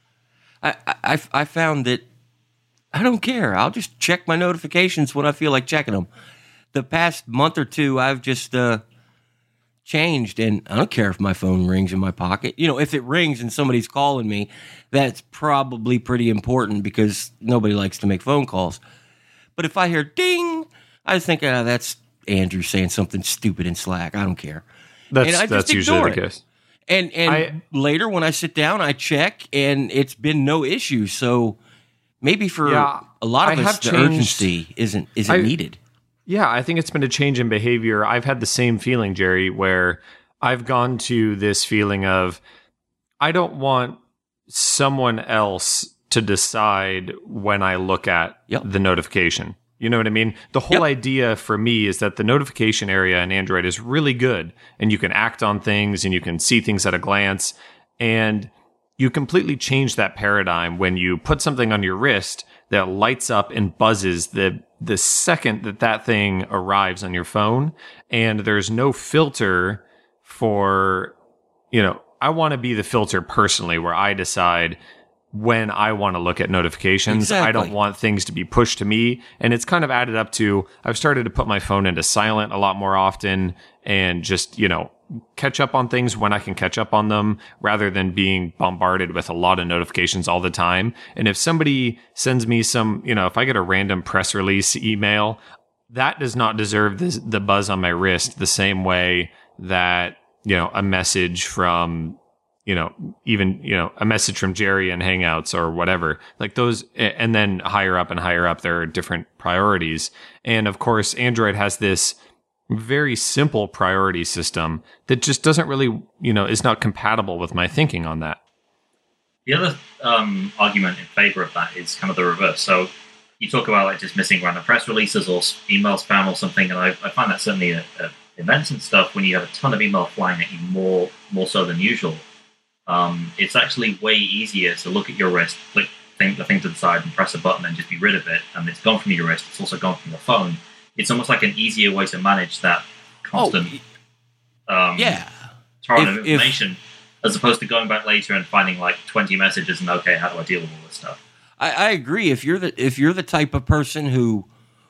I found that I don't care. I'll just check my notifications when I feel like checking them. The past month or two, I've just changed, and I don't care if my phone rings in my pocket. You know, if it rings and somebody's calling me, that's probably pretty important because nobody likes to make phone calls. But if I hear ding, I think that's Andrew saying something stupid in Slack. I don't care. That's usually the case. And later when I sit down, I check, and it's been no issue. So maybe for a lot of us, the urgency isn't needed. Yeah, I think it's been a change in behavior. I've had the same feeling, Jerry, where I've gone to this feeling of I don't want someone else to decide when I look at the notification. You know what I mean? The whole idea for me is that the notification area in Android is really good, and you can act on things and you can see things at a glance, and you completely change that paradigm when you put something on your wrist that lights up and buzzes the second that thing arrives on your phone, and there's no filter for, I want to be the filter personally where I decide when I want to look at notifications. Exactly. I don't want things to be pushed to me. And it's kind of added up to, I've started to put my phone into silent a lot more often and just, catch up on things when I can catch up on them rather than being bombarded with a lot of notifications all the time. And if somebody sends me some, if I get a random press release email, that does not deserve the buzz on my wrist the same way that, a message from, a message from Jerry in Hangouts or whatever, like those. And then higher up, there are different priorities. And of course, Android has this very simple priority system that just doesn't really, is not compatible with my thinking on that. The other argument in favor of that is kind of the reverse. So you talk about like dismissing random press releases or email spam or something, and I find that certainly at events and stuff, when you have a ton of email flying at you more so than usual, it's actually way easier to look at your wrist, flick the thing to the side and press a button and just be rid of it, and it's gone from your wrist, it's also gone from your phone. It's almost like an easier way to manage that constant torrent of information, as opposed to going back later and finding like 20 messages and, okay, how do I deal with all this stuff? I agree. If you're the type of person who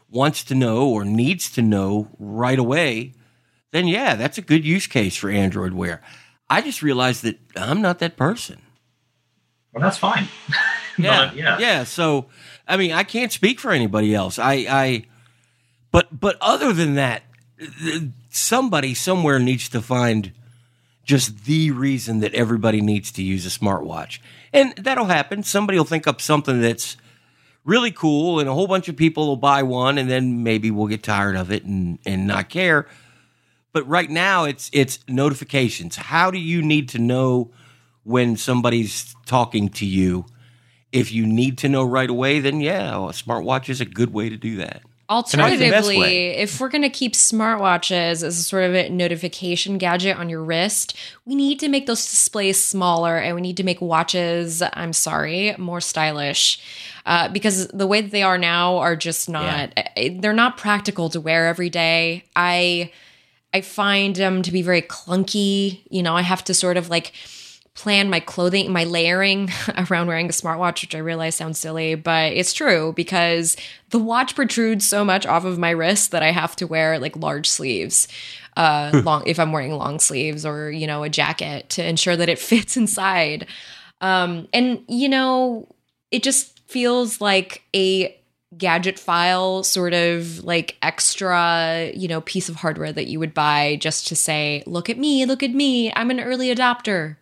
wants to know or needs to know right away, then yeah, that's a good use case for Android Wear. I just realized that I'm not that person. Well, that's fine. Yeah. So, I mean, I can't speak for anybody else. But other than that, somebody somewhere needs to find just the reason that everybody needs to use a smartwatch. And that'll happen. Somebody will think up something that's really cool, and a whole bunch of people will buy one, and then maybe we'll get tired of it and not care. But right now, it's notifications. How do you need to know when somebody's talking to you? If you need to know right away, then yeah, a smartwatch is a good way to do that. Alternatively, if we're going to keep smartwatches as a sort of a notification gadget on your wrist, we need to make those displays smaller, and we need to make watches, I'm sorry, more stylish. Because the way that they are now are just not, they're not practical to wear every day. I find them to be very clunky. You know, I have to sort of like plan my clothing, my layering around wearing a smartwatch, which I realize sounds silly, but it's true because the watch protrudes so much off of my wrist that I have to wear like large sleeves, if I'm wearing long sleeves or, you know, a jacket to ensure that it fits inside. And, you know, it just feels like a gadget file sort of like extra, you know, piece of hardware that you would buy just to say, look at me, I'm an early adopter.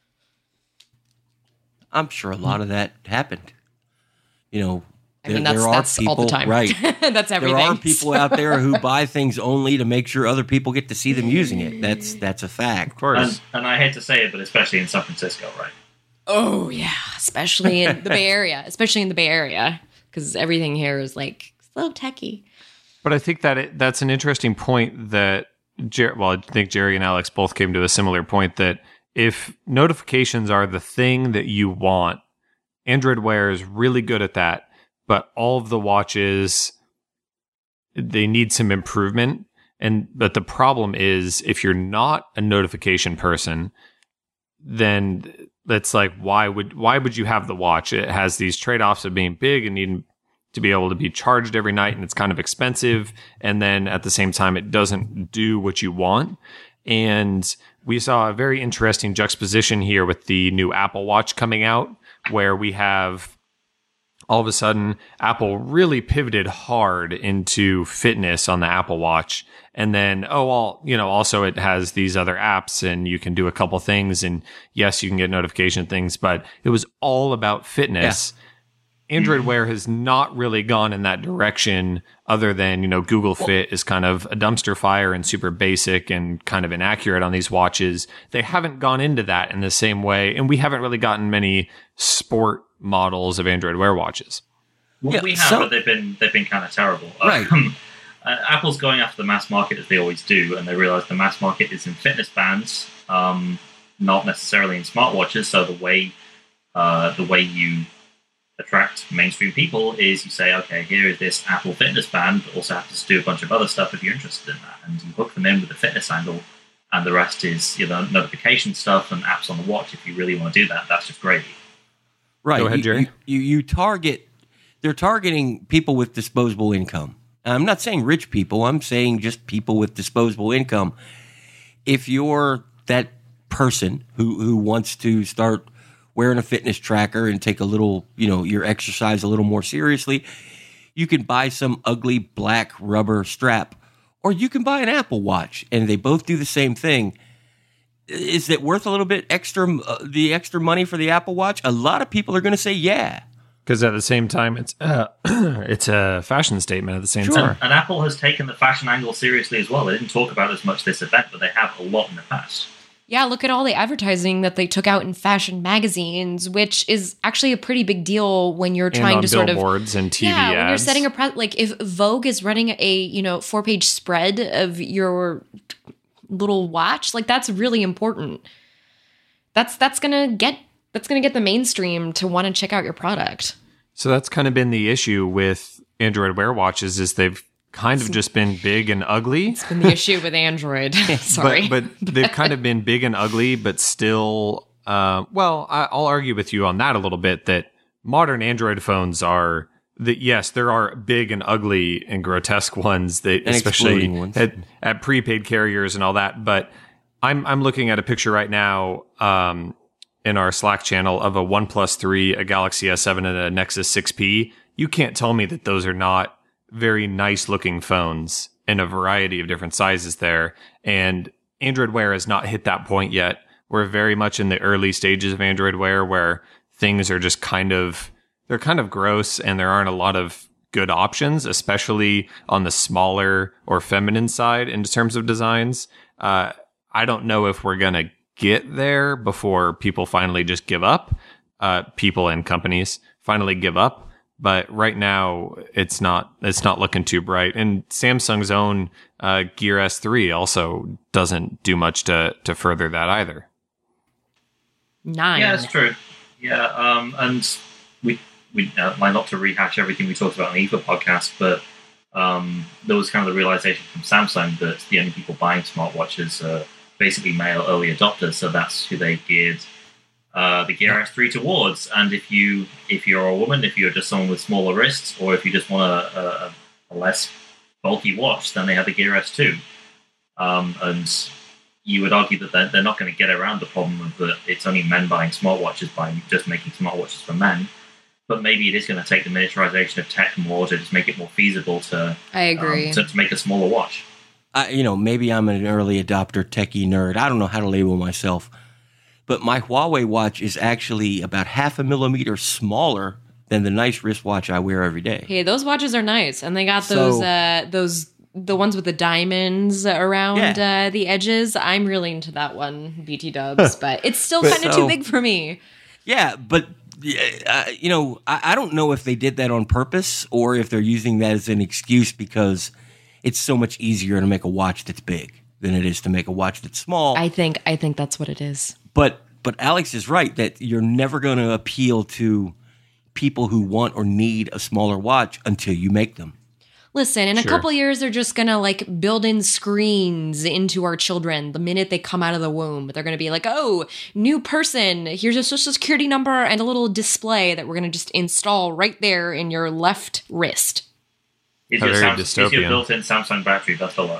I'm sure a lot of that happened. You know, I mean, that's people, all the time. Right. That's everything. There are people out there who buy things only to make sure other people get to see them using it. That's a fact. Of course. And I hate to say it, but especially in San Francisco, right? Oh, yeah. Especially in the Bay Area. Because everything here is like so techie. But I think that's an interesting point that, I think Jerry and Alex both came to a similar point that if notifications are the thing that you want, Android Wear is really good at that, but all of the watches, they need some improvement. But the problem is, if you're not a notification person, then that's like, why would you have the watch? It has these trade-offs of being big and needing to be able to be charged every night, and it's kind of expensive. And then at the same time, it doesn't do what you want. And we saw a very interesting juxtaposition here with the new Apple Watch coming out, where we have all of a sudden Apple really pivoted hard into fitness on the Apple Watch. And then, also it has these other apps and you can do a couple things. And yes, you can get notification things, but it was all about fitness. Yeah. Android Wear has not really gone in that direction, other than, Google Fit is kind of a dumpster fire and super basic and kind of inaccurate on these watches. They haven't gone into that in the same way, and we haven't really gotten many sport models of Android Wear watches. Well, we have, but they've been kind of terrible. Right. Apple's going after the mass market as they always do, and they realize the mass market is in fitness bands, not necessarily in smartwatches. So the way you attract mainstream people is you say, okay, here is this Apple fitness band, but also have to do a bunch of other stuff if you're interested in that, and you hook them in with the fitness angle, and the rest is notification stuff and apps on the watch. If you really want to do that, that's just gravy. Right. Go ahead, Jerry. They're targeting people with disposable income. I'm not saying rich people. I'm saying just people with disposable income. If you're that person who wants to start wearing a fitness tracker and take a little, your exercise a little more seriously, you can buy some ugly black rubber strap, or you can buy an Apple Watch, and they both do the same thing. Is it worth a little bit extra, the extra money for the Apple Watch? A lot of people are going to say yeah. Because at the same time, it's a fashion statement at the same time. And Apple has taken the fashion angle seriously as well. They didn't talk about it as much this event, but they have a lot in the past. Yeah, look at all the advertising that they took out in fashion magazines, which is actually a pretty big deal when you're trying to sort of billboards and TV ads. When you're setting like if Vogue is running a 4-page spread of your little watch, like that's really important. That's gonna get the mainstream to want to check out your product. So that's kind of been the issue with Android Wear watches, is they've kind of just been big and ugly. It's been the issue with Android. Sorry. But they've kind of been big and ugly, but still, I'll argue with you on that a little bit, that modern Android phones are yes, there are big and ugly and grotesque ones that, And especially exploding ones. at prepaid carriers and all that. But I'm looking at a picture right now in our Slack channel of a OnePlus 3, a Galaxy S7, and a Nexus 6P. You can't tell me that those are not very nice looking phones in a variety of different sizes there. And Android Wear has not hit that point yet. We're very much in the early stages of Android Wear where things are just they're kind of gross and there aren't a lot of good options, especially on the smaller or feminine side in terms of designs. I don't know if we're going to get there before people finally just give up. People and companies finally give up. But right now, it's not looking too bright. And Samsung's own Gear S3 also doesn't do much to further that either. 9. Yeah, that's true. Yeah, and we might not to rehash everything we talked about on the IFA podcast, but there was kind of the realization from Samsung that the only people buying smartwatches are basically male early adopters, so that's who they geared the Gear S3 towards. And if you're a woman, if you're just someone with smaller wrists, or if you just want a less bulky watch, then they have the Gear S2. And you would argue that they're not going to get around the problem of that it's only men buying smartwatches by just making smartwatches for men. But maybe it is going to take the miniaturization of tech more to just make it more feasible to I agree. To make a smaller watch. Maybe I'm an early adopter techie nerd. I don't know how to label myself. But my Huawei watch is actually about 0.5 millimeter smaller than the nice wristwatch I wear every day. Hey, those watches are nice, and they got those the ones with the diamonds around the edges. I'm really into that one, BT Dubs, but it's still kind of too big for me. Yeah, but I don't know if they did that on purpose or if they're using that as an excuse because it's so much easier to make a watch that's big than it is to make a watch that's small. I think that's what it is. But Alex is right that you're never going to appeal to people who want or need a smaller watch until you make them. Listen, in a couple years, they're just going to build in screens into our children the minute they come out of the womb. They're going to be like, oh, new person, here's a social security number and a little display that we're going to just install right there in your left wrist. Is your built-in Samsung battery, best of luck.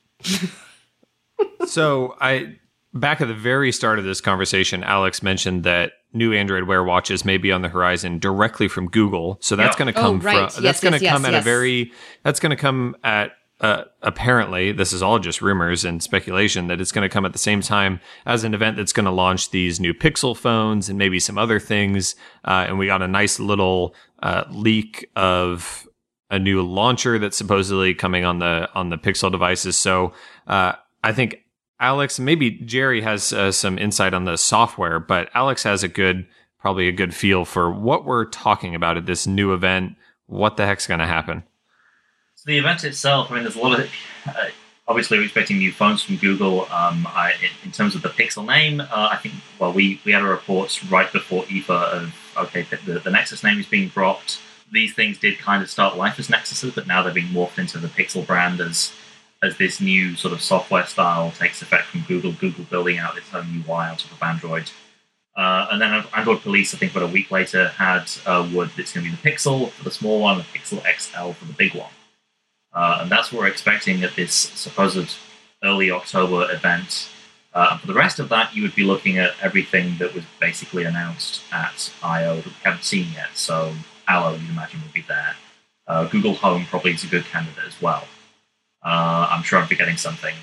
So back at the very start of this conversation, Alex mentioned that new Android Wear watches may be on the horizon directly from Google. So that's going to come that's going to come at apparently, this is all just rumors and speculation, that it's going to come at the same time as an event that's going to launch these new Pixel phones and maybe some other things. And we got a nice little leak of a new launcher that's supposedly coming on the Pixel devices. So I think Alex, maybe Jerry has some insight on the software, but Alex has probably a good feel for what we're talking about at this new event. What the heck's going to happen? So the event itself, there's a lot of... obviously, we're expecting new phones from Google. In terms of the Pixel name, I think, we had a report right before IFA of, the Nexus name is being dropped. These things did kind of start life as Nexuses, but now they're being morphed into the Pixel brand as this new sort of software style takes effect from Google building out its own UI on top of Android. And then Android Police, I think about a week later, had word that it's going to be the Pixel for the small one, the Pixel XL for the big one. And that's what we're expecting at this supposed early October event. And for the rest of that, you would be looking at everything that was basically announced at I.O. that we haven't seen yet. So Allo, you'd imagine, would be there. Google Home probably is a good candidate as well. I'm sure I'm forgetting something.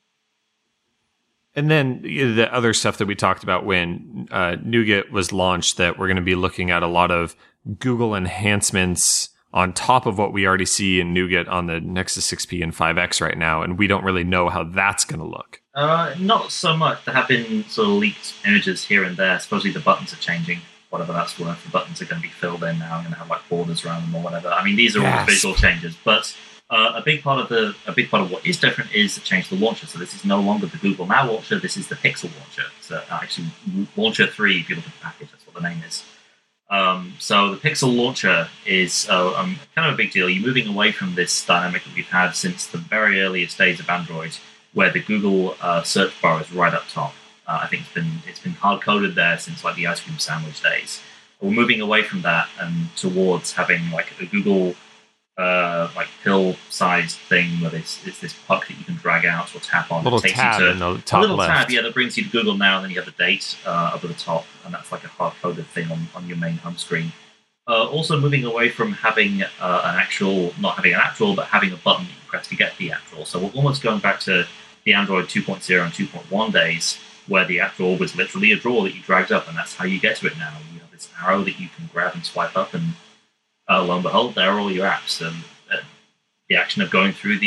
And then the other stuff that we talked about when Nougat was launched, that we're going to be looking at a lot of Google enhancements on top of what we already see in Nougat on the Nexus 6P and 5X right now, and we don't really know how that's going to look. Not so much. There have been sort of leaked images here and there. Supposedly the buttons are changing, whatever that's worth. The buttons are going to be filled in now and going to have borders around them or whatever. These are all visual changes, but a big part of what is different is the change to the launcher. So this is no longer the Google Now launcher. This is the Pixel launcher. So actually, Launcher 3, if you look at the package, that's what the name is. So the Pixel launcher is kind of a big deal. You're moving away from this dynamic that we've had since the very earliest days of Android, where the Google search bar is right up top. I think it's been hard coded there since the ice cream sandwich days. we're moving away from that and towards having like a Google like pill-sized thing where it's this puck that you can drag out or tap on. Little It takes tab you to, in the top a little left. tab, yeah, that brings you to Google Now, and then you have the date up at the top, and that's like a hard-coded thing on your main home screen. Also moving away from having not having an actual, but having a button that you press to get the actual. So we're almost going back to the Android 2.0 and 2.1 days, where the actual was literally a drawer that you dragged up, and that's how you get to it now. You have this arrow that you can grab and swipe up, and lo and behold, there are all your apps. And the action of going through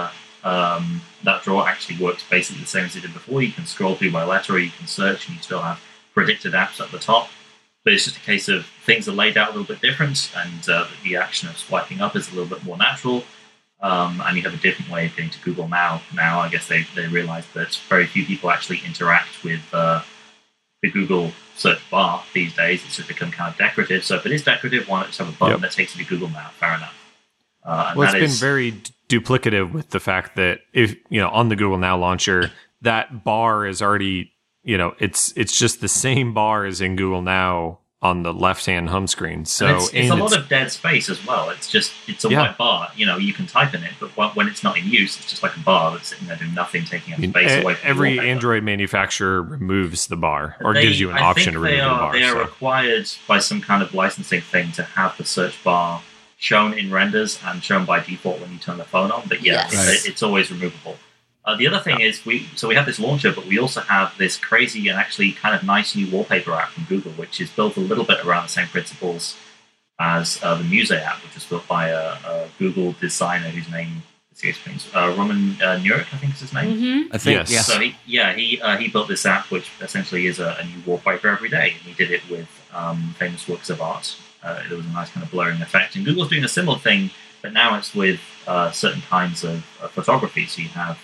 that drawer actually works basically the same as it did before. You can scroll through by letter, or you can search, and you still have predicted apps at the top. But it's just a case of things are laid out a little bit different, and the action of swiping up is a little bit more natural. And you have a different way of getting to Google Now. Now, I guess they realized that very few people actually interact with the Google search bar these days. It's just become kind of decorative. So if it is decorative, why not just have a button that takes you to Google Now? Fair enough. Well, it's been very duplicative with the fact that if on the Google Now launcher, that bar is already it's just the same bar as in Google Now on the left-hand home screen. So it's a lot of dead space as well. It's a white bar. You can type in it, but when it's not in use, it's just like a bar that's sitting there doing nothing, taking up space away from every the wallpaper. Android manufacturer removes the bar or gives you an option to remove the bar. They are required by some kind of licensing thing to have the search bar shown in renders and shown by default when you turn the phone on. But yeah, Yes. it's always removable. The other thing is we have this launcher, but we also have this crazy and actually kind of nice new wallpaper app from Google, which is built a little bit around the same principles as the Muse app, which was built by a Google designer whose name escapes me. Roman Nurek, I think is his name. I think, Yes. So he built this app, which essentially is a new wallpaper every day. And he did it with famous works of art. There was a nice kind of blurring effect. And Google's doing a similar thing, but now it's with certain kinds of photography. So you have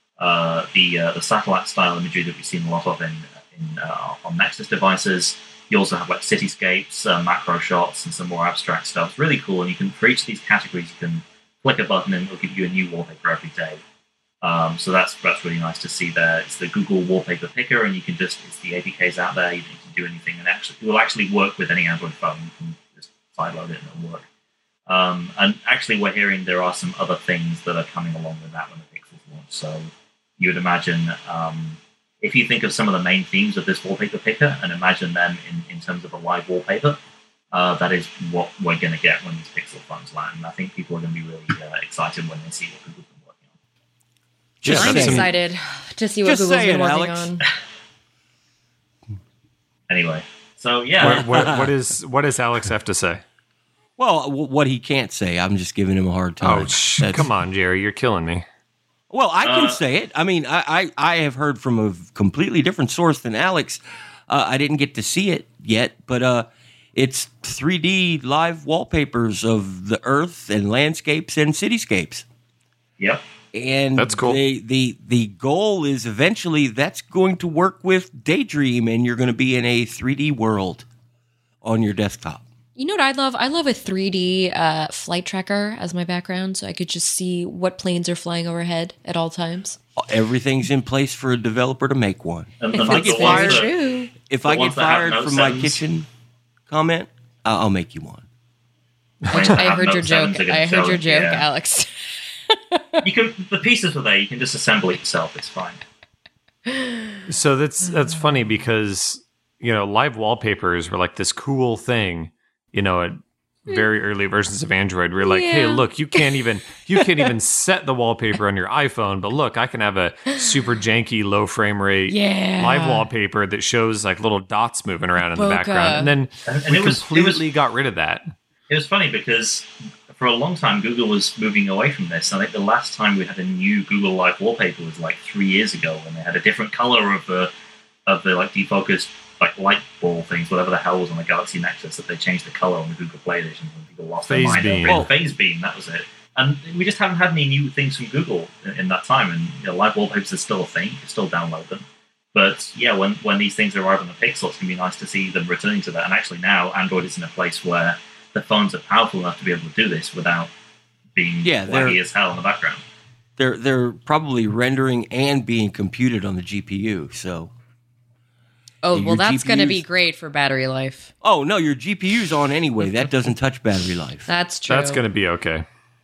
the satellite style imagery that we've seen a lot of on Nexus devices. You also have like cityscapes, macro shots, and some more abstract stuff. It's really cool. And you can, for each of these categories, you can click a button and it'll give you a new wallpaper every day. So that's really nice to see there. It's the Google Wallpaper Picker, and it's the APKs out there. You don't need to do anything, and it will actually work with any Android phone. You can just sideload it and it'll work. And actually, we're hearing there are some other things that are coming along with that when the Pixels launch. So you would imagine, if you think of some of the main themes of this wallpaper picker and imagine them in terms of a live wallpaper, that is what we're going to get when these Pixel phones land. And I think people are going to be really excited when they see what Google's been working on. Just I'm saying. excited to see what Just Google's say been it, working Alex. on. Anyway, so yeah. What does Alex have to say? Well, what he can't say, I'm just giving him a hard time. Oh, come on, Jerry, you're killing me. Well, I can say it. I mean, I have heard from a completely different source than Alex. I didn't get to see it yet, but it's 3D live wallpapers of the earth and landscapes and cityscapes. Yep. And that's cool. The goal is eventually that's going to work with Daydream, and you're going to be in a 3D world on your desktop. You know what I love? I love a 3D flight tracker as my background, so I could just see what planes are flying overhead at all times. Everything's in place for a developer to make one. And If the I get ones fired, that- True. if I get ones that have fired Note from my 7s. kitchen comment, I'll make you one. planes that I have heard your Note 7s joke. are gonna I heard show your it, joke, yeah. Alex. You can. The pieces are there. You can just assemble it yourself. It's fine. So that's funny because live wallpapers were like this cool thing, at very early versions of Android. We're like, hey, Yeah. look, you can't even set the wallpaper on your iPhone, but look, I can have a super janky, low frame rate Yeah. live wallpaper that shows like little dots moving around in the Bokeh. background, and then And we it was- completely got rid of that. It was funny because for a long time Google was moving away from this. I think the last time we had a new Google Live wallpaper was like 3 years ago when they had a different color of the like defocused like light ball things, whatever the hell was on the Galaxy Nexus, that they changed the color on the Google Play Edition when people lost their Phase mind. beam. Over it. Phase beam, that was it. And we just haven't had any new things from Google in that time. And live wallpapers is still a thing. You can still download them. But yeah, when these things arrive on the Pixel, it's going to be nice to see them returning to that. And actually now Android is in a place where the phones are powerful enough to be able to do this without being laggy as hell in the background. They're probably rendering and being computed on the GPU. So Oh, Your well, that's going to GPUs be great for battery life. Oh, no, your GPU's on anyway. That doesn't touch battery life. That's true. That's going to be okay.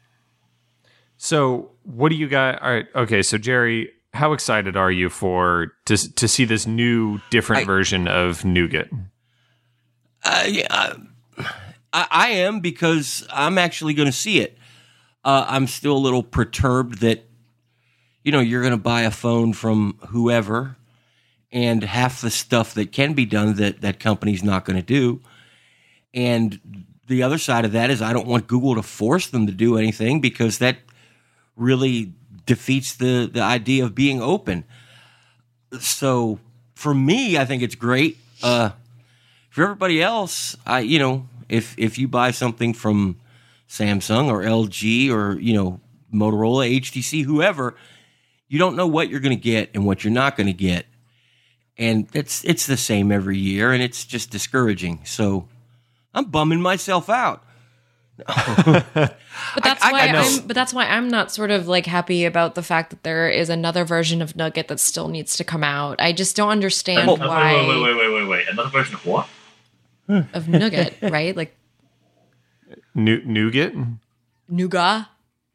So, what do you guys? All right, okay. So, Jerry, how excited are you to see this new, different version of Nougat? Yeah, I am, because I'm actually going to see it. I'm still a little perturbed that, you're going to buy a phone from whoever, and half the stuff that can be done that company's not going to do. And the other side of that is I don't want Google to force them to do anything, because that really defeats the idea of being open. So for me, I think it's great. For everybody else, if you buy something from Samsung or LG or, Motorola, HTC, whoever, you don't know what you're going to get and what you're not going to get. And it's the same every year, and it's just discouraging. So I'm bumming myself out. But that's why I'm not sort of like happy about the fact that there is another version of Nougat that still needs to come out. I just don't understand why. Wait. Another version of what? Of Nougat, right? Like Nougat? Nougat.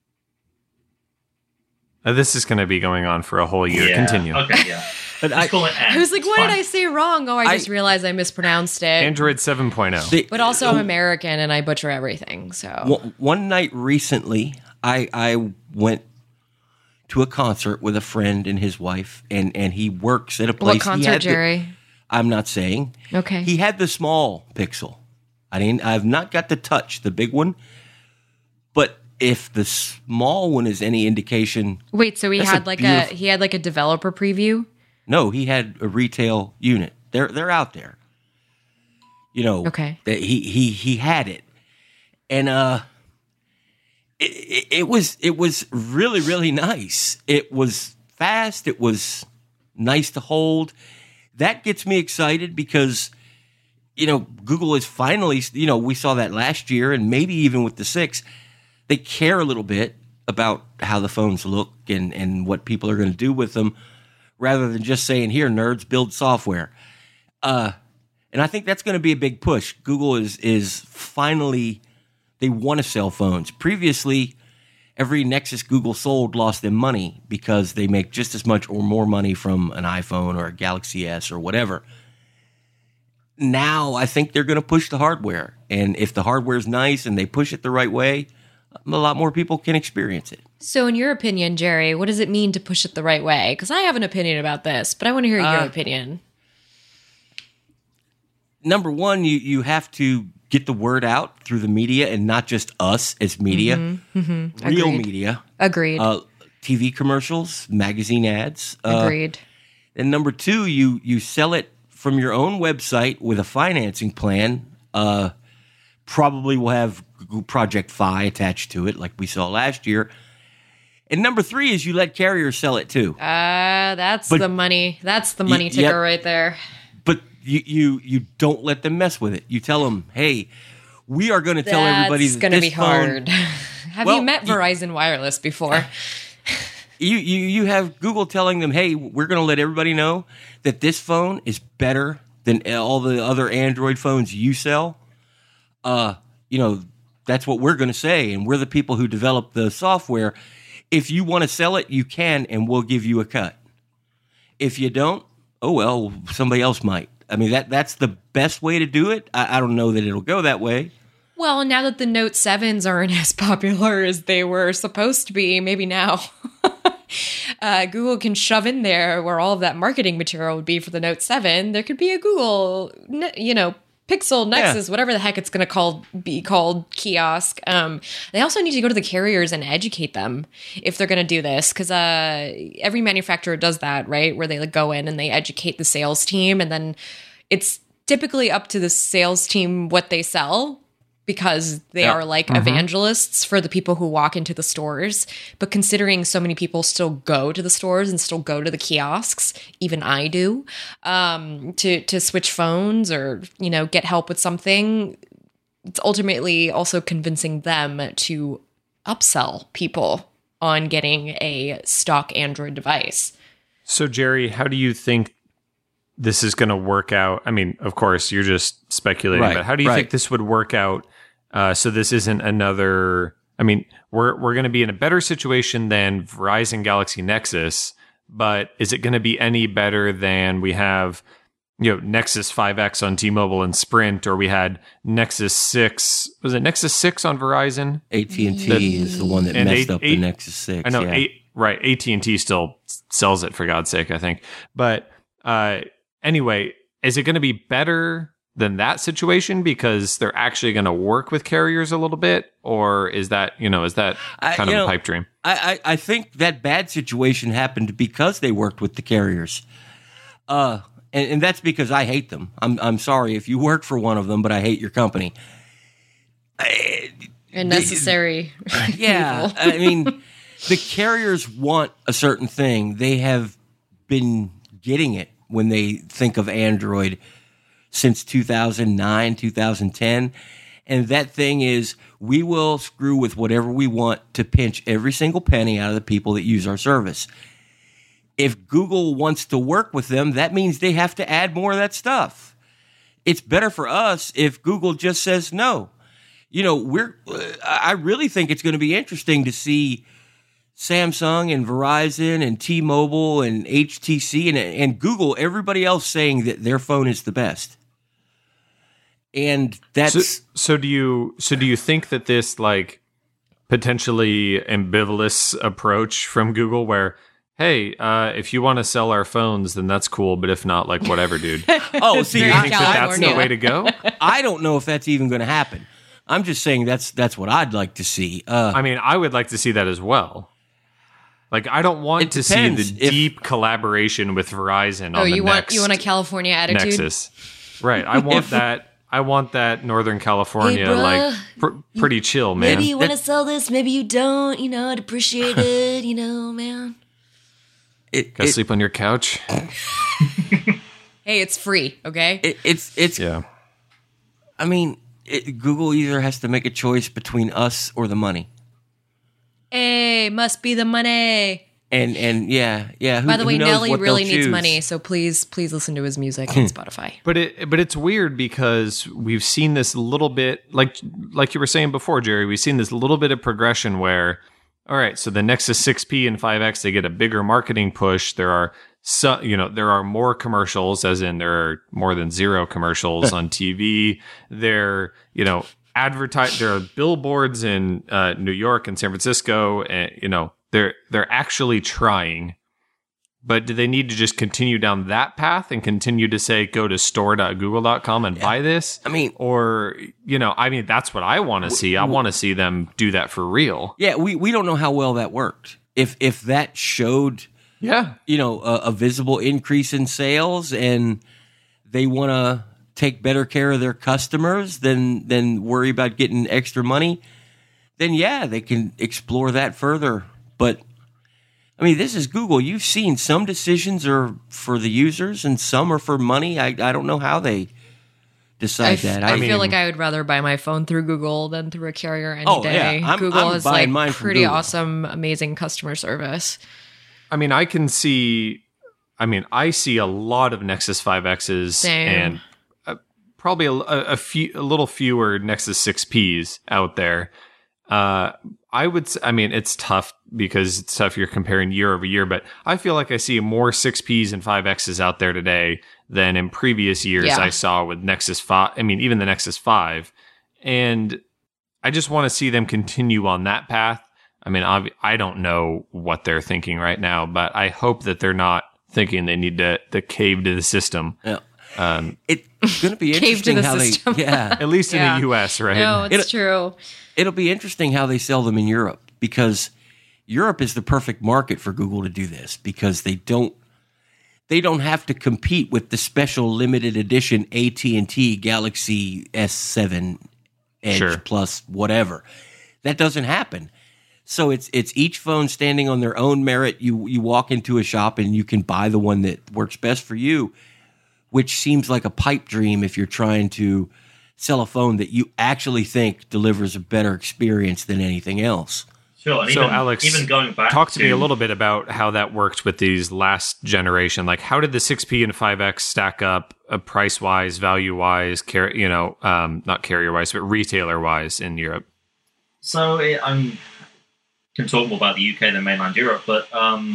This is going to be going on for a whole year. Yeah. Continue. Okay, yeah. But Let's call it N. I was like, It's what fine. did I say wrong? Oh, I just realized I mispronounced it. Android 7.0. But also, I'm American and I butcher everything. So One night recently, I went to a concert with a friend and his wife, and he works at a place. What concert, Jerry? I'm not saying. Okay. He had the small Pixel. I've not got the touch, the big one. But if the small one is any indication, Wait, so he That's had a like beautiful- he had like a developer preview? no, he had a retail unit. They're out there. Okay. That he had it, and it was really, really nice. It was fast. It was nice to hold. That gets me excited because, Google is finally, we saw that last year, and maybe even with the 6, they care a little bit about how the phones look and what people are going to do with them, rather than just saying, here, nerds, build software. And I think that's going to be a big push. Google is finally, they want to sell phones. Previously, every Nexus Google sold lost them money because they make just as much or more money from an iPhone or a Galaxy S or whatever. Now, I think they're going to push the hardware. And if the hardware is nice and they push it the right way, a lot more people can experience it. So, in your opinion, Jerry, what does it mean to push it the right way? Because I have an opinion about this, but I want to hear your opinion. Number one, you have to get the word out through the media, and not just us as media. Real Agreed. media. Agreed. TV commercials, magazine ads. Agreed. And number two, you sell it from your own website with a financing plan. Probably will have Google Project Fi attached to it, like we saw last year. And number three is you let carriers sell it too. That's but- the money. That's the money ticker yep. right there. But you don't let them mess with it. You tell them, hey, we are going to tell everybody That's that going to this be phone. hard. Have Well, you met Verizon Wireless before? You have Google telling them, hey, we're going to let everybody know that this phone is better than all the other Android phones you sell. That's what we're going to say, and we're the people who develop the software. If you want to sell it, you can, and we'll give you a cut. If you don't, oh well, somebody else might. I mean, that's the best way to do it. I don't know that it'll go that way. Well, now that the Note 7s aren't as popular as they were supposed to be, maybe now Google can shove in there where all of that marketing material would be for the Note 7. There could be a Google, Pixel, Nexus, whatever the heck it's going to be called kiosk. They also need to go to the carriers and educate them if they're going to do this, because every manufacturer does that, right? Where they go in and they educate the sales team, and then it's typically up to the sales team what they sell, because they are like evangelists for the people who walk into the stores. But considering so many people still go to the stores and still go to the kiosks, even I do, to switch phones or, get help with something, it's ultimately also convincing them to upsell people on getting a stock Android device. So, Jerry, how do you think this is going to work out. I mean, of course, you're just speculating, Right, but how do you right. think this would work out? So this isn't another. I mean, we're going to be in a better situation than Verizon Galaxy Nexus, but is it going to be any better than we have, Nexus 5X on T-Mobile and Sprint, or we had Nexus 6? Was it Nexus 6 on Verizon? AT&T is the one that And messed up the Nexus 6. I know, yeah. right? AT&T still sells it, for God's sake, I think. But anyway, is it going to be better than that situation because they're actually going to work with carriers a little bit, or is that kind of a pipe dream? I think that bad situation happened because they worked with the carriers. And that's because I hate them. I'm sorry if you work for one of them, but I hate your company. Unnecessary. Yeah, evil. I mean, the carriers want a certain thing. They have been getting it when they think of Android since 2009, 2010. And that thing is, we will screw with whatever we want to pinch every single penny out of the people that use our service. If Google wants to work with them, that means they have to add more of that stuff. It's better for us if Google just says no. I really think it's going to be interesting to see Samsung and Verizon and T-Mobile and HTC and Google, everybody else saying that their phone is the best. And that's so do you think that this potentially ambivalent approach from Google where, hey, if you want to sell our phones, then that's cool, but if not, whatever, dude. Oh, see, Do you Very think that that's the California. way to go? I don't know if that's even going to happen. I'm just saying that's what I'd like to see. I mean, I would like to see that as well. I don't want It to see the depends if- deep collaboration with Verizon on the you next want a California attitude? Nexus. Right. I want that. I want that Northern California, Hey, pretty chill, man. Maybe you want to sell this, maybe you don't. I'd appreciate it. Man. Gotta sleep on your couch. Hey, it's free. Okay. It's Yeah. I mean, Google either has to make a choice between us or the money. Hey, must be the money. And yeah. By the way, who knows Nelly what really they'll needs choose. money, so please listen to his music on Spotify. But it's weird because we've seen this little bit, like you were saying before, Jerry. We've seen this little bit of progression where, all right, so the Nexus 6P and 5X, they get a bigger marketing push. There are there are more commercials, as in there are more than 0 commercials on TV. There are billboards in New York and San Francisco, and they're actually trying. But do they need to just continue down that path and continue to say, go to store.google.com and buy this? I mean, or, that's what I want to see. I want to see them do that for real. yeah, we don't know how well that worked. If that showed, Yeah. a visible increase in sales and they want to take better care of their customers than worry about getting extra money, then yeah, they can explore that further. But I mean, this is Google. You've seen some decisions are for the users and some are for money. I don't know how they decide that. I mean, feel like I would rather buy my phone through Google than through a carrier any Oh, day. yeah. Google I'm has buying mine from pretty Google. awesome, amazing customer service. I mean, I see a lot of Nexus 5Xs Same. and probably a little fewer Nexus 6Ps out there. It's tough because it's tough. You're comparing year over year, but I feel like I see more 6Ps and 5Xs out there today than in previous years. Yeah. I saw with Nexus 5. I mean, even the Nexus 5, and I just want to see them continue on that path. I mean, I don't know what they're thinking right now, but I hope that they're not thinking they need to cave to the system. Yeah. Um, It's going to be Cave to interesting the how system. at least in Yeah. the U.S., right? No, it's true. It'll be interesting how they sell them in Europe because Europe is the perfect market for Google to do this because they don't have to compete with the special limited edition AT&T Galaxy S7 Edge Sure. Plus whatever. That doesn't happen. So it's each phone standing on their own merit. You walk into a shop and you can buy the one that works best for you, which seems like a pipe dream if you're trying to sell a phone that you actually think delivers a better experience than anything else. Sure. And So, even, Alex, even going back talk to me a little bit about how that worked with these last generation. Like, how did the 6P and 5X stack up price-wise, value-wise, not carrier-wise, but retailer-wise in Europe? So I can talk more about the UK than mainland Europe, but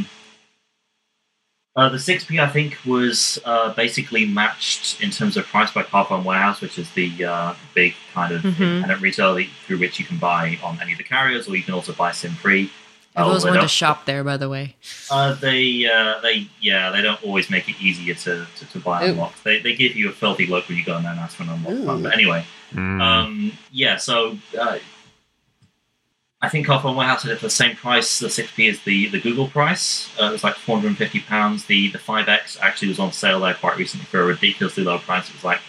the 6P, I think, was basically matched in terms of price by Carphone Warehouse, which is the big kind of independent retailer through which you can buy on any of the carriers, or you can also buy SIM-free. I've always wanted to shop there, by the way. They don't always make it easier to buy unlocked. They give you a filthy look when you go in there and ask for an unlocked phone. But anyway, so I think Carphone Warehouse had it for the same price, the 6P, as the Google price. It was like £450. The 5X actually was on sale there quite recently for a ridiculously low price. It was like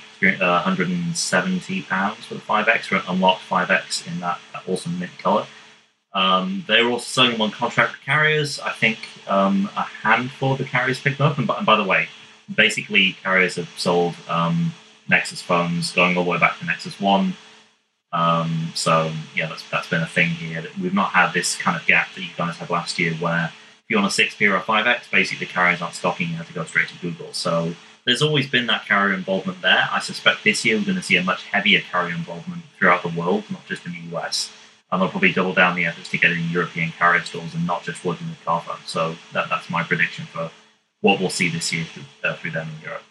£170 for the 5X, for an unlocked 5X in that awesome mint color. They were also selling them on contract with carriers. I think a handful of the carriers picked them up. And by the way, basically carriers have sold Nexus phones going all the way back to Nexus 1. So yeah, that's been a thing here. We've not had this kind of gap that you guys had last year, where if you're on a 6P or a 5X, basically the carriers aren't stocking. You have to go straight to Google. So there's always been that carrier involvement there. I suspect this year we're going to see a much heavier carrier involvement throughout the world, not just in the US. And they'll probably double down the efforts to get it in European carrier stores and not just working with Carphone. So that's my prediction for what we'll see this year through them in Europe.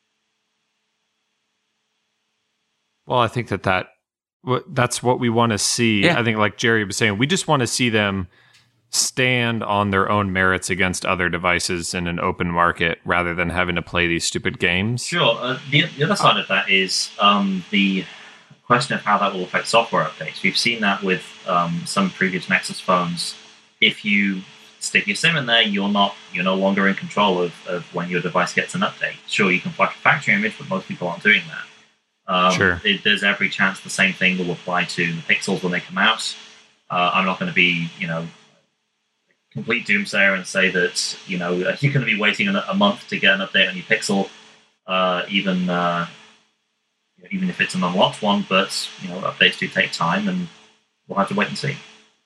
Well, I think that's what we want to see. Yeah. I think, like Jerry was saying, we just want to see them stand on their own merits against other devices in an open market rather than having to play these stupid games. Sure. The other side of that is the question of how that will affect software updates. We've seen that with some previous Nexus phones. If you stick your SIM in there, you're no longer in control of when your device gets an update. Sure, you can flash a factory image, but most people aren't doing that. Sure. There's every chance the same thing will apply to the Pixels when they come out. I'm not going to be, complete doomsayer and say that, you're going to be waiting a month to get an update on your Pixel, even if it's an unlocked one, but updates do take time, and we'll have to wait and see.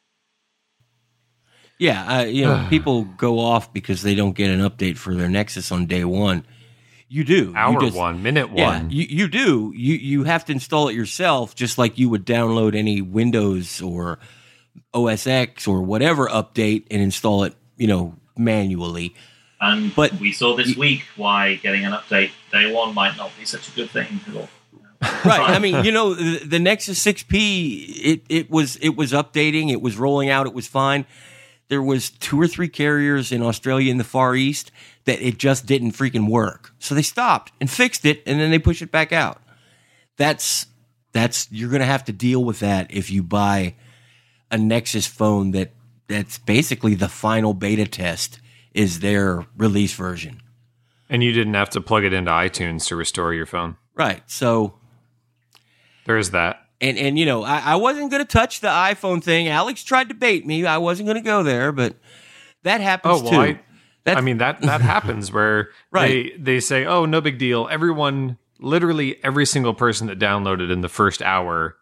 Yeah, people go off because they don't get an update for their Nexus on day one. You do. Minute one. Yeah, you do. You have to install it yourself, just like you would download any Windows or OS X or whatever update and install it, manually. But we saw this week why getting an update day one might not be such a good thing at all. Right. I mean, the Nexus 6P, it was updating, it was rolling out, it was fine. There was 2 or 3 carriers in Australia and the Far East that it just didn't freaking work. So they stopped and fixed it, and then they push it back out. That's you're going to have to deal with that if you buy a Nexus phone that's basically the final beta test is their release version. And you didn't have to plug it into iTunes to restore your phone. Right. So there is that. And I wasn't going to touch the iPhone thing. Alex tried to bait me. I wasn't going to go there, but that happens too. That happens where right. they say, oh, no big deal. Literally every single person that downloaded in the first hour,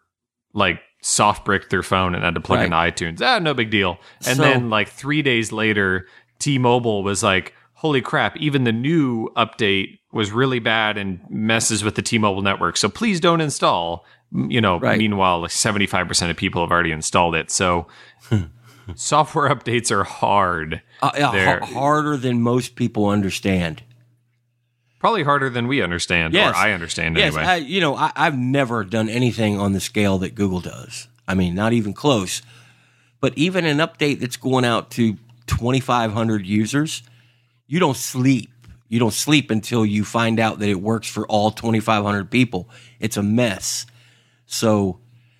soft bricked their phone and had to plug into iTunes. No big deal. And then 3 days later, T-Mobile was like, holy crap, even the new update was really bad and messes with the T-Mobile network. So please don't install. Meanwhile, 75% of people have already installed it. So software updates are hard. Harder than most people understand. Probably harder than we understand, or I understand anyway. Yes, I've never done anything on the scale that Google does. I mean, not even close. But even an update that's going out to 2,500 users, you don't sleep. You don't sleep until you find out that it works for all 2,500 people. It's a mess. So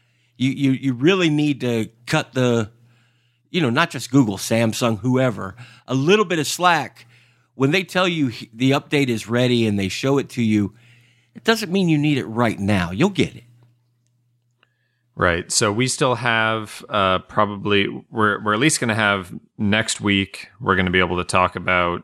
you really need to cut the, not just Google, Samsung, whoever, a little bit of slack. When they tell you the update is ready and they show it to you, it doesn't mean you need it right now. You'll get it. Right. So we still have probably, we're at least going to have next week, we're going to be able to talk about,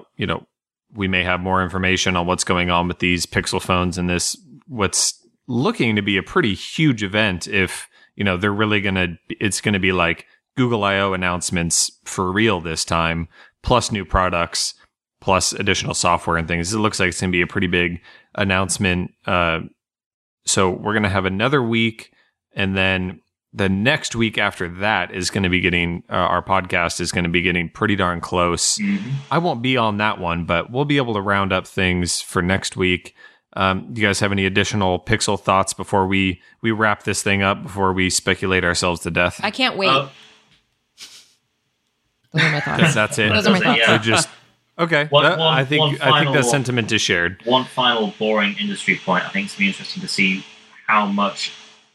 we may have more information on what's going on with these Pixel phones and what's looking to be a pretty huge event if, they're really it's going to be like Google I/O announcements for real this time, plus new products, plus additional software and things. It looks like it's going to be a pretty big announcement. So we're going to have another week, and then the next week after that is going to be getting, our podcast is going to be getting pretty darn close. Mm-hmm. I won't be on that one, but we'll be able to round up things for next week. Do you guys have any additional Pixel thoughts before we wrap this thing up, before we speculate ourselves to death? I can't wait. Oh. Those are my thoughts. That's it. Those are my thoughts. Yeah. So just okay. I think that sentiment is shared. One final boring industry point. I think it's going to be interesting to see how much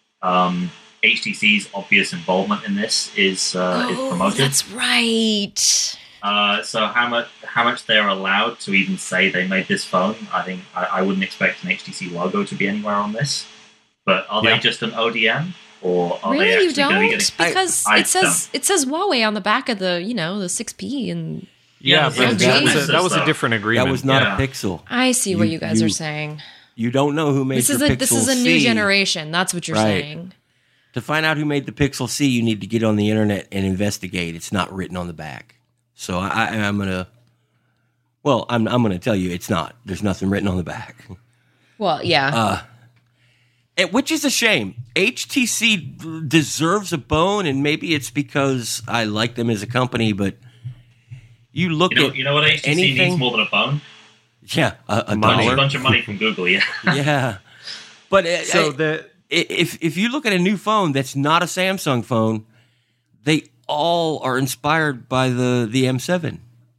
HTC's obvious involvement in this is promoted. That's right. So how much they're allowed to even say they made this phone. I think I wouldn't expect an HTC logo to be anywhere on this. But are they just an ODM, or are they Really, actually you going to be don't? getting? Because it says Huawei on the back of the the 6P, and Yeah, Yeah, but the that was a stuff. different agreement. That was not Yeah. a Pixel. I see what You- you guys you- are saying. You don't know who made This is your a Pixel this is a new C. generation. That's what you're Right. saying. To find out who made the Pixel C, you need to get on the internet and investigate. It's not written on the back. So I'm gonna. Well, I'm gonna tell you it's not. There's nothing written on the back. Well, yeah. Which is a shame. HTC deserves a bone, and maybe it's because I like them as a company. But you look at You know what HTC anything- needs more than a phone? yeah, a Money. A dollar. bunch of money from Google. Yeah. Yeah, but So if you look at a new phone that's not a Samsung phone, they all are inspired by the M7.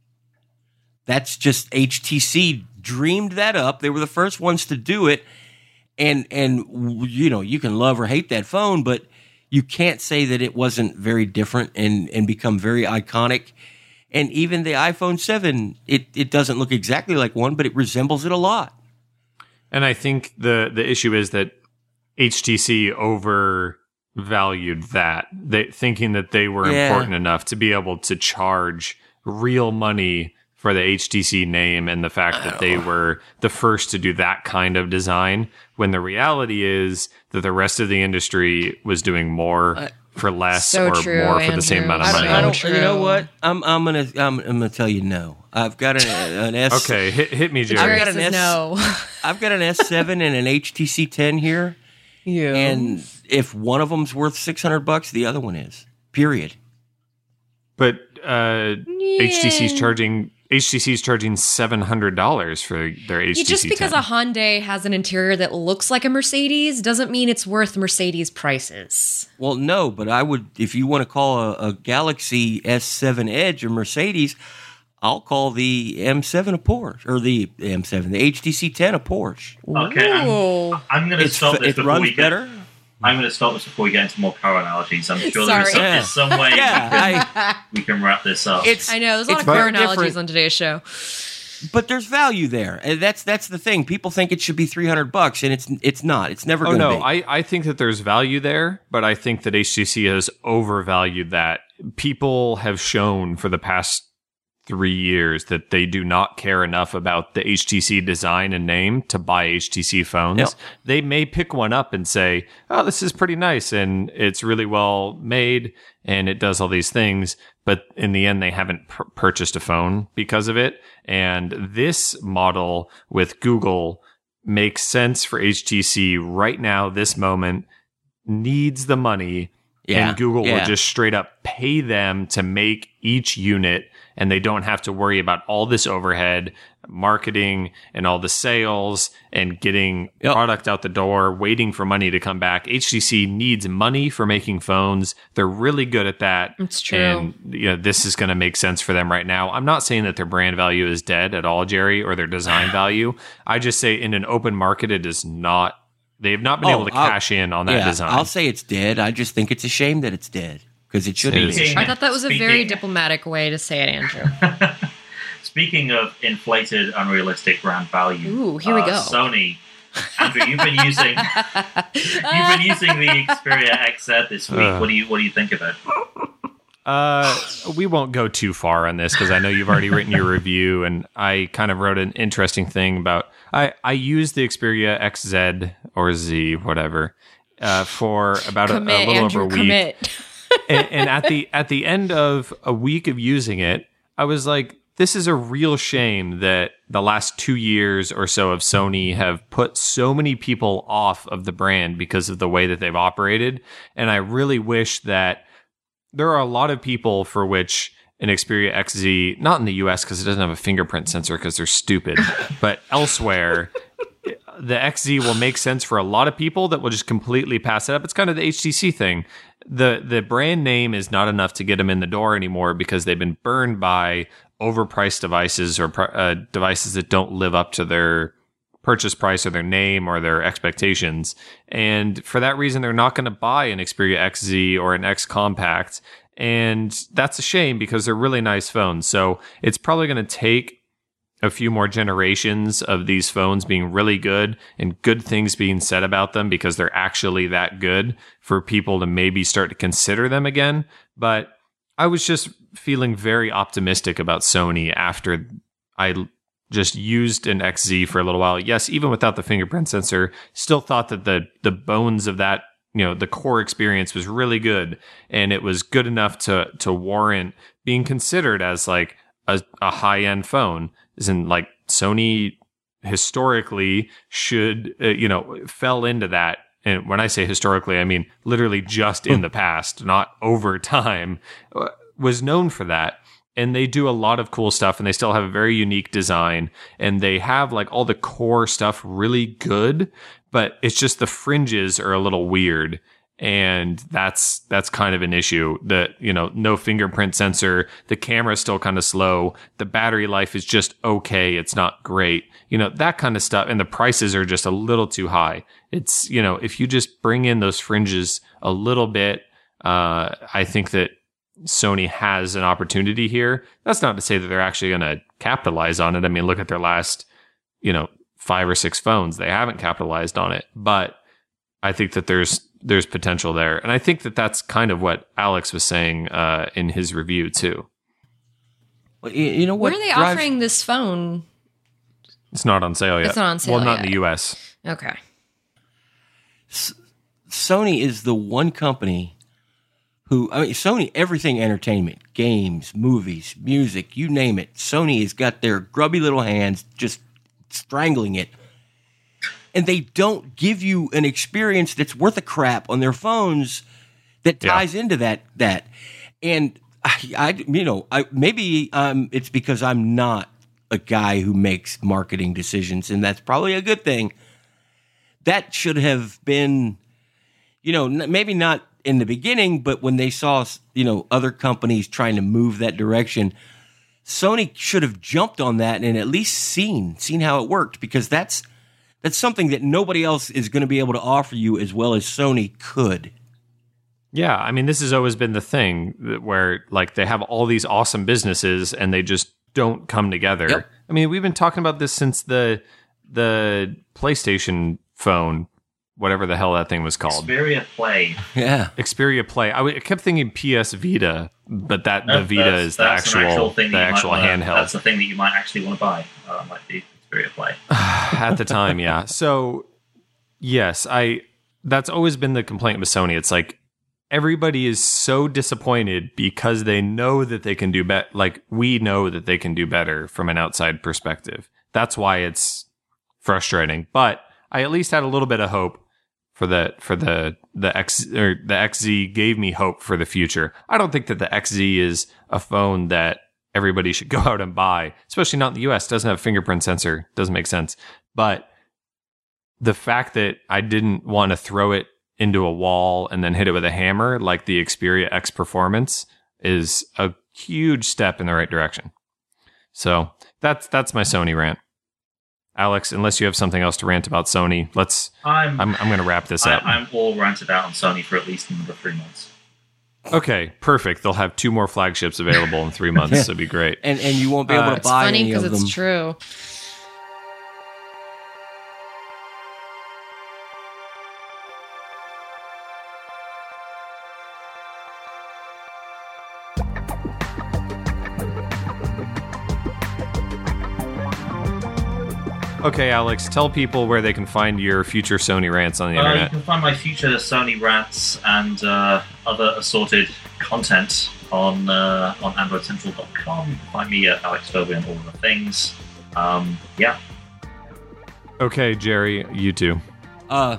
That's just HTC dreamed that up. They were the first ones to do it, and you can love or hate that phone, but you can't say that it wasn't very different and become very iconic. And even the iPhone 7, it doesn't look exactly like one, but it resembles it a lot. And I think the issue is that HTC overvalued that, thinking that they were Yeah. important enough to be able to charge real money for the HTC name and the fact that they were the first to do that kind of design, when the reality is that the rest of the industry was doing more for less So or true, more for the same Andrew. amount of money. I don't. So You know true. what? I'm gonna tell you no. I've got an S. Okay, hit me, Jerry Jerry. got an says S- no. I've got an S7 and an HTC 10 here, Yeah. and if one of them's worth $600, the other one is. Period. But HTC's charging $700 for their HTC Just because 10. a Hyundai has an interior that looks like a Mercedes doesn't mean it's worth Mercedes prices. Well, no, but I would, if you want to call a Galaxy S7 Edge a Mercedes, I'll call the M7 a Porsche, or the M7, the HTC 10 a Porsche. Okay, Ooh. I'm going to stop this It before runs we get. better. I'm going to stop this before we get into more car analogies. I'm sure Sorry. there's some way Yeah, we can wrap this up. it's I know, there's a lot it's of car very analogies different. on today's show. But there's value there. And that's the thing. People think it should be $300, and it's not. It's never Oh going to no, be. I think that there's value there, but I think that HTC has overvalued that. People have shown for the past 3 years that they do not care enough about the HTC design and name to buy HTC phones. Yep. They may pick one up and say, "Oh, this is pretty nice and it's really well made and it does all these things," but in the end they haven't purchased a phone because of it. And this model with Google makes sense for HTC right now. This moment needs the money, and Google will just straight up pay them to make each unit, and they don't have to worry about all this overhead, marketing, and all the sales and getting product out the door, waiting for money to come back. HTC needs money for making phones. They're really good at that. It's true. And this is going to make sense for them right now. I'm not saying that their brand value is dead at all, Jerry, or their design value. I just say in an open market, it is not. They have not been able to cash in on that design. I'll say it's dead. I just think it's a shame that it's dead, because it should It be. is. I thought that was a very Speaking- diplomatic way to say it, Andrew. Speaking of inflated, unrealistic brand value, Ooh, here we go. Sony, Andrew, you've been using the Xperia XZ this week. What do you think of it? We won't go too far on this because I know you've already written your review, and I kind of wrote an interesting thing about. I used the Xperia XZ or Z, whatever, for about a little Andrew, over a week. commit. and at the end of a week of using it, I was like, this is a real shame that the last 2 years or so of Sony have put so many people off of the brand because of the way that they've operated. And I really wish that there are a lot of people for which an Xperia XZ, not in the US because it doesn't have a fingerprint sensor because they're stupid, but elsewhere, the XZ will make sense for a lot of people that will just completely pass it up. It's kind of the HTC thing. The brand name is not enough to get them in the door anymore because they've been burned by overpriced devices or devices that don't live up to their purchase price or their name or their expectations. And for that reason, they're not going to buy an Xperia XZ or an X Compact. And that's a shame because they're really nice phones. So it's probably going to take a few more generations of these phones being really good and good things being said about them because they're actually that good for people to maybe start to consider them again. But I was just feeling very optimistic about Sony after I just used an XZ for a little while. Yes, even without the fingerprint sensor, still thought that the bones of that, the core experience was really good, and it was good enough to warrant being considered as like a high-end phone. As in, like, Sony historically should, fell into that. And when I say historically, I mean literally just in the past, not over time, was known for that. And they do a lot of cool stuff, and they still have a very unique design, and they have like all the core stuff really good, but it's just the fringes are a little weird. And that's kind of an issue. No fingerprint sensor. The camera is still kind of slow. The battery life is just okay. It's not great. That kind of stuff. And the prices are just a little too high. It's, if you just bring in those fringes a little bit, I think that Sony has an opportunity here. That's not to say that they're actually going to capitalize on it. I mean, look at their last, 5 or 6 phones. They haven't capitalized on it, but I think that there's potential there. And I think that that's kind of what Alex was saying in his review too. Well, you know what? Where are they offering this phone? It's not on sale yet. It's not on sale Well, not yet. in the US. Okay. Sony is the one company Sony, everything entertainment, games, movies, music, you name it. Sony has got their grubby little hands just strangling it. And they don't give you an experience that's worth a crap on their phones that ties into that. And maybe it's because I'm not a guy who makes marketing decisions, and that's probably a good thing. That should have been, maybe not in the beginning, but when they saw, other companies trying to move that direction, Sony should have jumped on that and at least seen how it worked, because that's something that nobody else is going to be able to offer you as well as Sony could. Yeah, I mean, this has always been the thing where, like, they have all these awesome businesses and they just don't come together. Yep. I mean, we've been talking about this since the PlayStation phone, whatever the hell that thing was called. Xperia Play. Yeah. Xperia Play. I kept thinking PS Vita, but the Vita is the actual handheld. That's the thing that you might actually want to buy. Might be Xperia Play. At the time, yeah. So, yes, that's always been the complaint with Sony. It's like everybody is so disappointed because they know that they can do better. Like, we know that they can do better from an outside perspective. That's why it's frustrating. But I at least had a little bit of hope for the XZ gave me hope for the future. I don't think that the XZ is a phone that everybody should go out and buy, especially not in the US. It doesn't have a fingerprint sensor. Doesn't make sense. But the fact that I didn't want to throw it into a wall and then hit it with a hammer like the Xperia X Performance is a huge step in the right direction. So that's my Sony rant. Alex, unless you have something else to rant about Sony, I'm going to wrap this up. I'm all ranted out on Sony for at least another 3 months. Okay, perfect. They'll have 2 more flagships available in 3 months. It'd be great. And you won't be able to buy any of them. It's funny because it's true. Okay, Alex, tell people where they can find your future Sony rants on the internet. You can find my future Sony rants and other assorted content on AndroidCentral.com. You can find me at Alex Dobie on all of the things. Yeah. Okay, Jerry, you too. I'm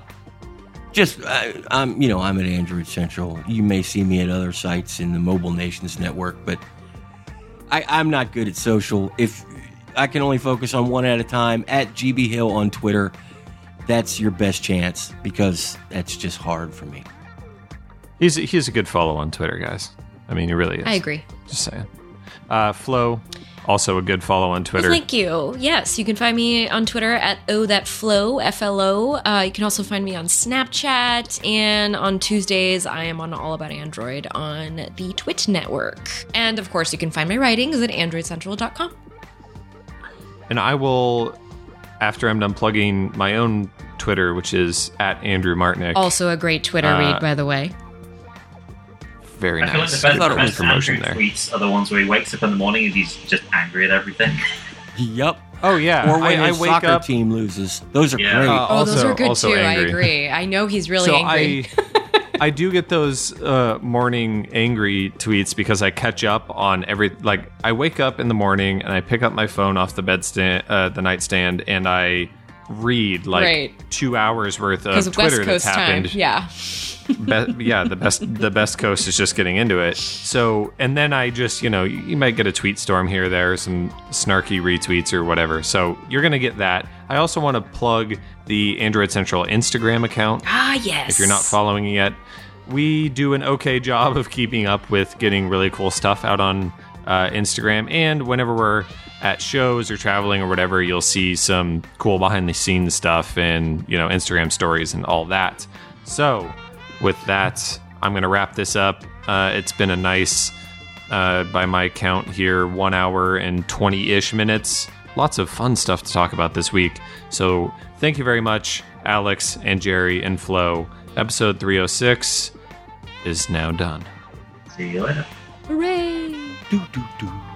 at Android Central. You may see me at other sites in the Mobile Nations network, but I'm not good at social. If I can only focus on one at a time, at GB Hill on Twitter, that's your best chance because that's just hard for me. He's a good follow on Twitter, guys. I mean, he really is. I agree. Just saying. Flo, also a good follow on Twitter. Well, thank you. Yes, you can find me on Twitter at OThatFlo, FLO. You can also find me on Snapchat, and on Tuesdays, I am on All About Android on the Twit network. And of course, you can find my writings at AndroidCentral.com. And I will, after I'm done plugging my own Twitter, which is at Andrew Martinick. Also a great Twitter read, by the way. Very I feel like nice. the I thought it was best promotion Andrew there. tweets are the ones where he wakes up in the morning and he's just angry at everything. Yep. Oh, yeah. Or when I his wake soccer up. team loses. Those are Yeah. great. Those are good also too. angry. I agree. I know he's really So angry. I do get those morning angry tweets because I catch up on I wake up in the morning and I pick up my phone off the the nightstand, and I read Right. 2 hours worth Because of of West Twitter Coast that's happened. time. Yeah. The best coast is just getting into it. So, and then I just, you might get a tweet storm here or there, some snarky retweets or whatever. So you're going to get that. I also want to plug the Android Central Instagram account. Ah, yes. If you're not following it yet, we do an okay job of keeping up with getting really cool stuff out on Instagram. And whenever we're at shows or traveling or whatever, you'll see some cool behind the scenes stuff and, Instagram stories and all that. So with that, I'm going to wrap this up. It's been a nice, by my count here, 1 hour and 20-ish minutes. Lots of fun stuff to talk about this week. So thank you very much, Alex and Jerry and Flo. Episode 306 is now done. See you later. Hooray. Do, do, do.